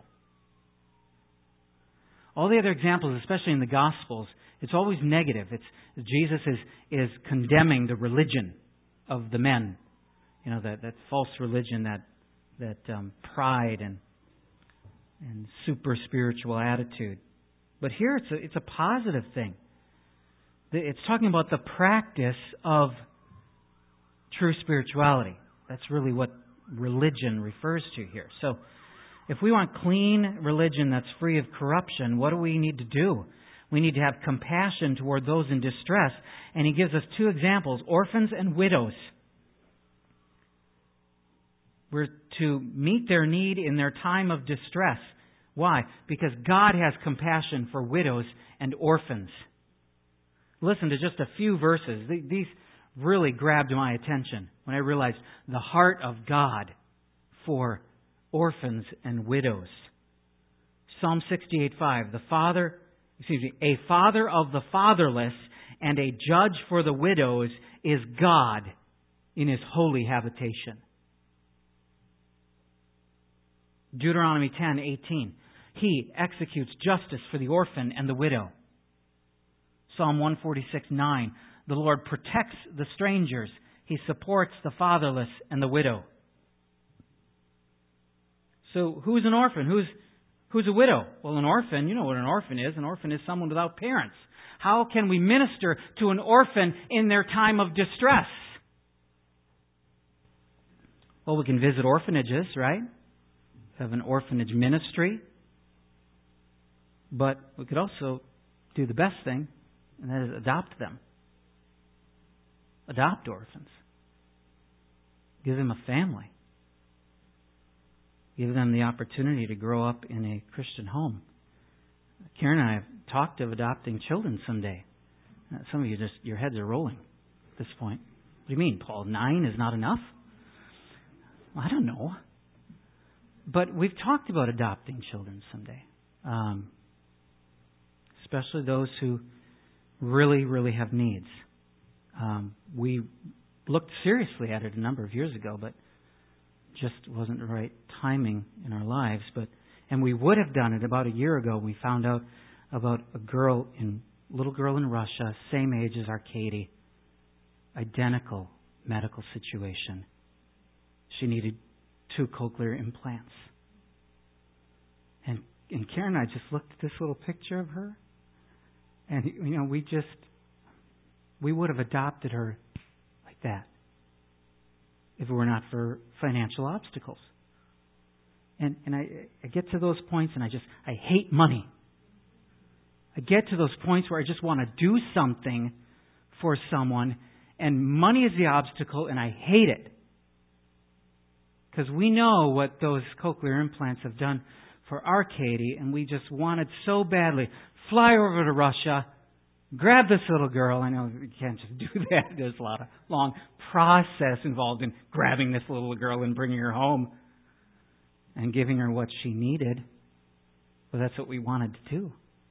All the other examples, especially in the Gospels, it's always negative. Jesus is condemning the religion of the men. That false religion, that pride and super spiritual attitude. But here it's a positive thing. It's talking about the practice of true spirituality. That's really what religion refers to here. So if we want clean religion that's free of corruption, what do we need to do? We need to have compassion toward those in distress. And he gives us two examples, orphans and widows. We're to meet their need in their time of distress. Why? Because God has compassion for widows and orphans. Listen to just a few verses. These really grabbed my attention when I realized the heart of God for orphans and widows. Psalm 68:5. A father of the fatherless and a judge for the widows is God in His holy habitation. Deuteronomy 10:18. He executes justice for the orphan and the widow. Psalm 146:9. The Lord protects the strangers. He supports the fatherless and the widow. So who's an orphan? Who's a widow? Well, an orphan, you know what an orphan is. An orphan is someone without parents. How can we minister to an orphan in their time of distress? Well, we can visit orphanages, right? Have an orphanage ministry. But we could also do the best thing, and that is adopt them. Adopt orphans. Give them a family. Give them the opportunity to grow up in a Christian home. Karen and I have talked of adopting children someday. Some of you your heads are rolling at this point. What do you mean, Paul? 9 is not enough? I don't know. But we've talked about adopting children someday. Especially those who really, really have needs. We looked seriously at it a number of years ago, but just wasn't the right timing in our lives. And we would have done it about a year ago. We found out about a little girl in Russia, same age as our Katie. Identical medical situation. She needed 2 cochlear implants. And Karen and I just looked at this little picture of her. And, we would have adopted her like that if it were not for financial obstacles. And I get to those points and I hate money. I get to those points where I just want to do something for someone, and money is the obstacle, and I hate it. Because we know what those cochlear implants have done for our Katie, and we just wanted so badly, fly over to Russia, grab this little girl. I know you can't just do that. There's a lot of long process involved in grabbing this little girl and bringing her home and giving her what she needed. But that's what we wanted to do.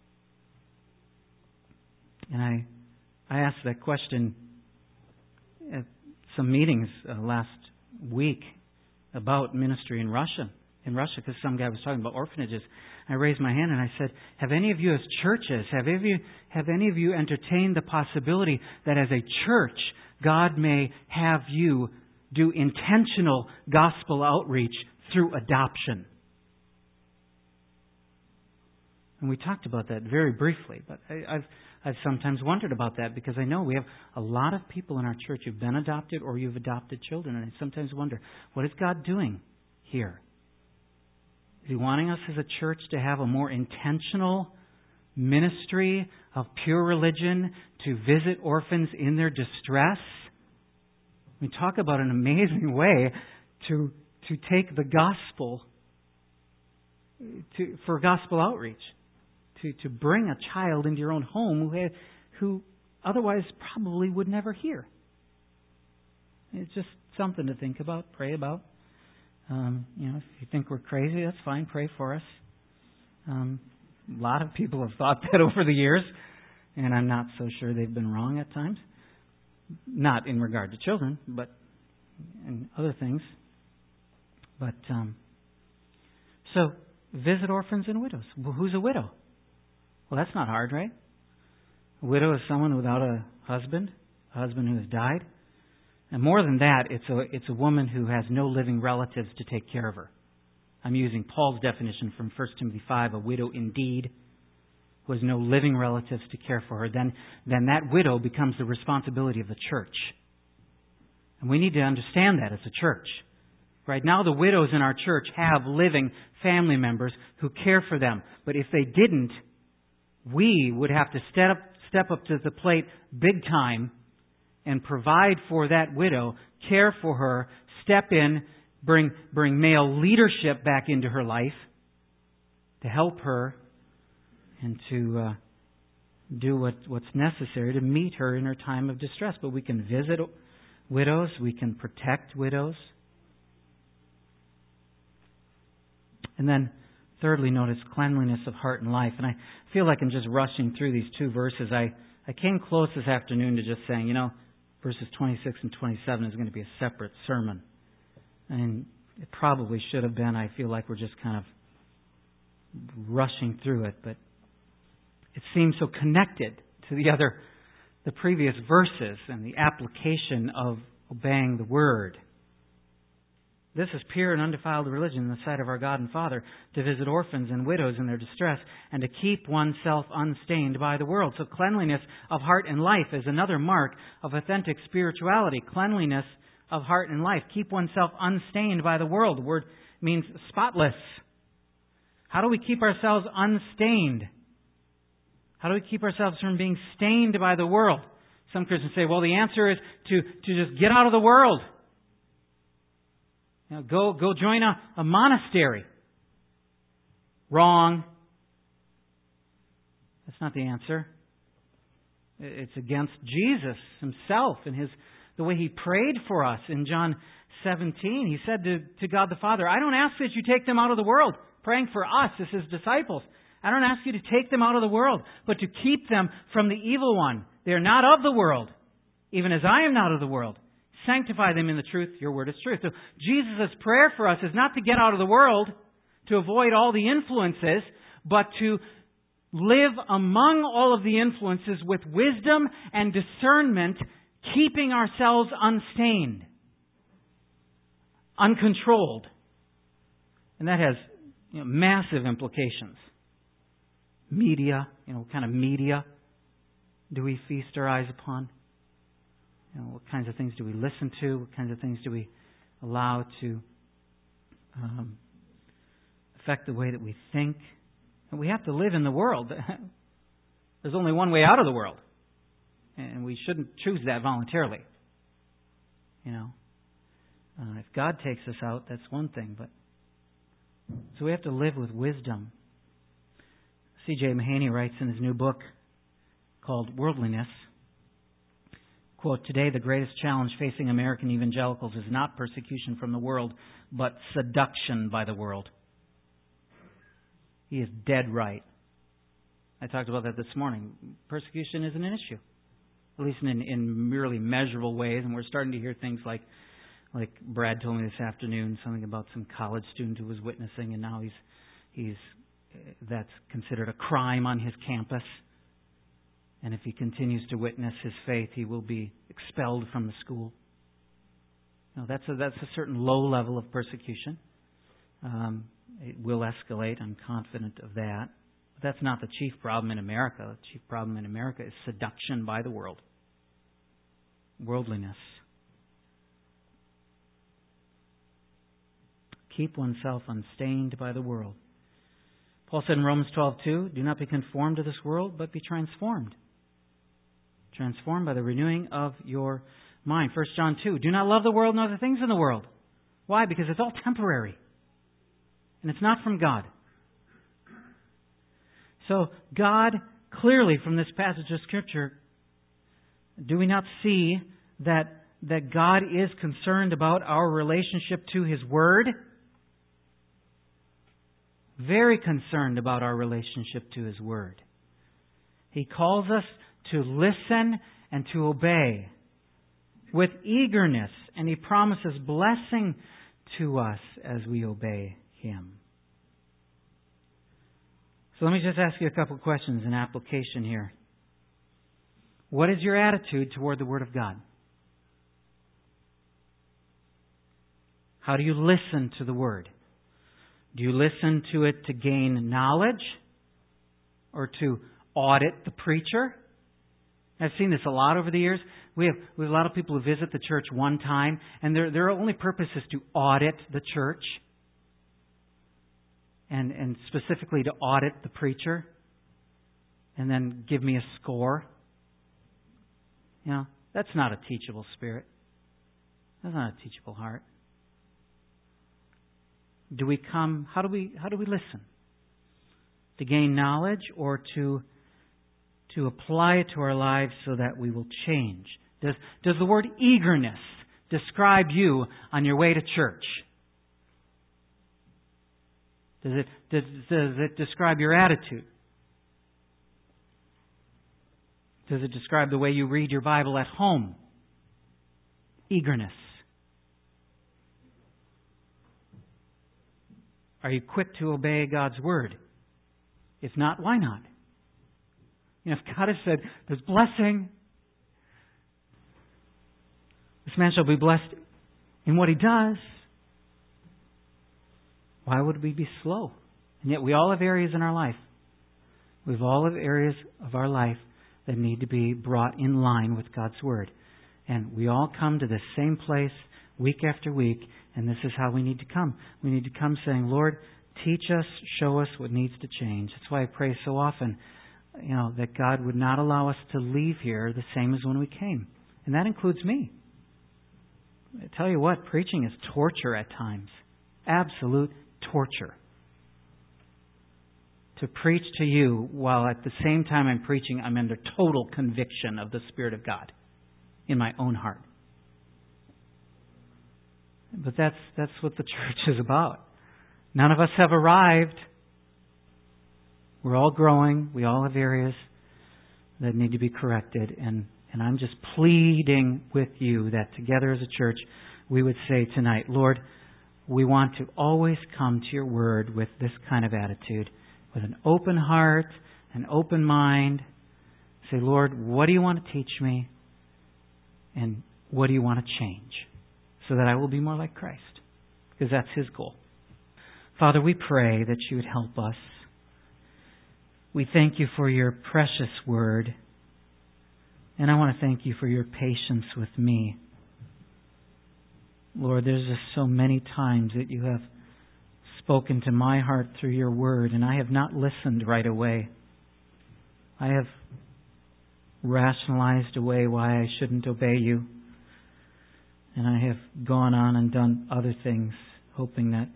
And I asked that question at some meetings last week about ministry in Russia, because some guy was talking about orphanages. I raised my hand and I said, have any of you as churches, have any of you entertained the possibility that as a church, God may have you do intentional gospel outreach through adoption? And we talked about that very briefly, but I've sometimes wondered about that, because I know we have a lot of people in our church who've been adopted or you've adopted children, and I sometimes wonder, what is God doing here? Is He wanting us as a church to have a more intentional ministry of pure religion to visit orphans in their distress? We talk about an amazing way to take the gospel for gospel outreach. To bring a child into your own home who otherwise probably would never hear. It's just something to think about, pray about. If you think we're crazy, that's fine. Pray for us. A lot of people have thought that over the years, and I'm not so sure they've been wrong at times. Not in regard to children, but in other things. But so visit orphans and widows. Well, who's a widow? Well, that's not hard, right? A widow is someone without a husband who has died. And more than that, it's a woman who has no living relatives to take care of her. I'm using Paul's definition from 1 Timothy 5, a widow indeed, who has no living relatives to care for her. Then that widow becomes the responsibility of the church. And we need to understand that as a church. Right now, the widows in our church have living family members who care for them. But if they didn't, we would have to step up to the plate big time and provide for that widow, care for her, step in, bring male leadership back into her life to help her and to do what's necessary to meet her in her time of distress. But we can visit widows, we can protect widows. And then thirdly, notice cleanliness of heart and life. And I feel like I'm just rushing through these 2 verses. I came close this afternoon to just saying, verses 26 and 27 is going to be a separate sermon. And it probably should have been. I feel like we're just kind of rushing through it. But it seems so connected to the previous verses and the application of obeying the Word. This is pure and undefiled religion in the sight of our God and Father, to visit orphans and widows in their distress, and to keep oneself unstained by the world. So cleanliness of heart and life is another mark of authentic spirituality. Cleanliness of heart and life. Keep oneself unstained by the world. The word means spotless. How do we keep ourselves unstained? How do we keep ourselves from being stained by the world? Some Christians say, well, the answer is to just get out of the world. Go join a monastery. Wrong. That's not the answer. It's against Jesus Himself and His the way He prayed for us in John 17. He said to God the Father, I don't ask that you take them out of the world, praying for us as His disciples. I don't ask you to take them out of the world, but to keep them from the evil one. They are not of the world, even as I am not of the world. Sanctify them in the truth. Your word is truth. So Jesus' prayer for us is not to get out of the world, to avoid all the influences, but to live among all of the influences with wisdom and discernment, keeping ourselves unstained, uncontrolled. And that has massive implications. Media, what kind of media do we feast our eyes upon? What kinds of things do we listen to? What kinds of things do we allow to affect the way that we think? And we have to live in the world. There's only one way out of the world. And we shouldn't choose that voluntarily. If God takes us out, that's one thing. But so we have to live with wisdom. C.J. Mahaney writes in his new book called Worldliness, quote, today the greatest challenge facing American evangelicals is not persecution from the world, but seduction by the world. He is dead right. I talked about that this morning. Persecution isn't an issue, at least in merely measurable ways, and we're starting to hear things like Brad told me this afternoon, something about some college student who was witnessing, and now he's that's considered a crime on his campus. And if he continues to witness his faith, he will be expelled from the school. Now, that's a certain low level of persecution. It will escalate. I'm confident of that. But that's not the chief problem in America. The chief problem in America is seduction by the world. Worldliness. Keep oneself unstained by the world. Paul said in Romans 12:2, do not be conformed to this world, but be transformed. Transformed by the renewing of your mind. 1 John 2, do not love the world nor the things in the world. Why? Because it's all temporary. And it's not from God. So God, clearly from this passage of Scripture, do we not see that God is concerned about our relationship to His Word? Very concerned about our relationship to His Word. He calls us to listen and to obey with eagerness, and He promises blessing to us as we obey Him. So let me just ask you a couple of questions in application here. What is your attitude toward the Word of God? How do you listen to the Word? Do you listen to it to gain knowledge or to audit the preacher? I've seen this a lot over the years. We have a lot of people who visit the church one time, and their only purpose is to audit the church and specifically to audit the preacher and then give me a score. That's not a teachable spirit. That's not a teachable heart. How do we listen? To gain knowledge or to apply it to our lives so that we will change? Does the word eagerness describe you on your way to church? Does it describe your attitude? Does it describe the way you read your Bible at home? Eagerness. Are you quick to obey God's Word? If not, why not? If God has said, there's blessing, this man shall be blessed in what he does, why would we be slow? And yet we all have areas in our life. We all have areas of our life that need to be brought in line with God's Word. And we all come to the same place week after week, and this is how we need to come. We need to come saying, Lord, teach us, show us what needs to change. That's why I pray so often, that God would not allow us to leave here the same as when we came. And that includes me. I tell you what, preaching is torture at times. Absolute torture. To preach to you while at the same time I'm preaching, I'm under total conviction of the Spirit of God in my own heart. But that's what the church is about. None of us have arrived. We're all growing. We all have areas that need to be corrected. And I'm just pleading with you that together as a church, we would say tonight, Lord, we want to always come to your word with this kind of attitude, with an open heart, an open mind. Say, Lord, what do you want to teach me? And what do you want to change? So that I will be more like Christ. Because that's His goal. Father, we pray that you would help us. We thank you for your precious word. And I want to thank you for your patience with me. Lord, there's just so many times that you have spoken to my heart through your word, and I have not listened right away. I have rationalized away why I shouldn't obey you, and I have gone on and done other things, hoping that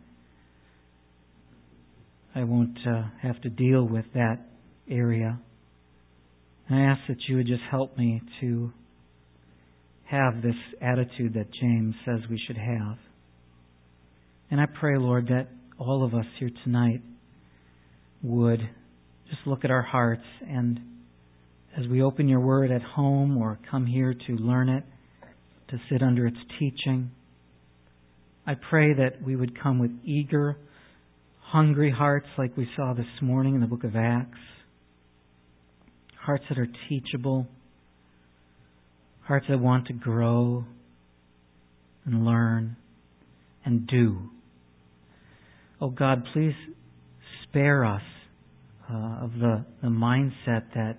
I won't have to deal with that area. And I ask that you would just help me to have this attitude that James says we should have. And I pray, Lord, that all of us here tonight would just look at our hearts, and as we open your word at home or come here to learn it, to sit under its teaching, I pray that we would come with eager, hungry hearts like we saw this morning in the book of Acts. Hearts that are teachable. Hearts that want to grow and learn and do. Oh God, please spare us of the mindset that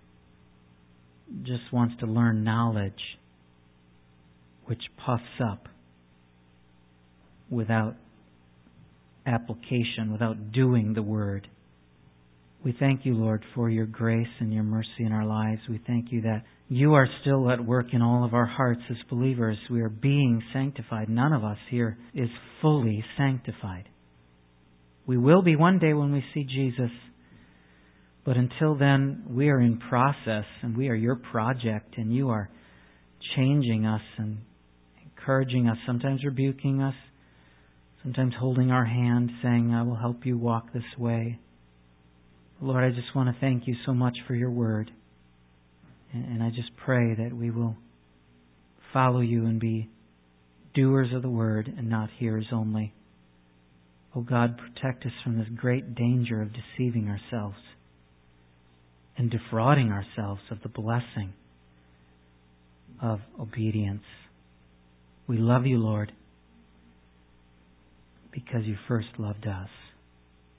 just wants to learn knowledge, which puffs up without application, without doing the Word. We thank you, Lord, for your grace and your mercy in our lives. We thank you that you are still at work in all of our hearts as believers. We are being sanctified. None of us here is fully sanctified. We will be one day when we see Jesus. But until then, we are in process, and we are your project, and you are changing us and encouraging us, sometimes rebuking us, sometimes holding our hand, saying, I will help you walk this way. Lord, I just want to thank you so much for your word. And I just pray that we will follow you and be doers of the word and not hearers only. Oh God, protect us from this great danger of deceiving ourselves and defrauding ourselves of the blessing of obedience. We love you, Lord, because you first loved us.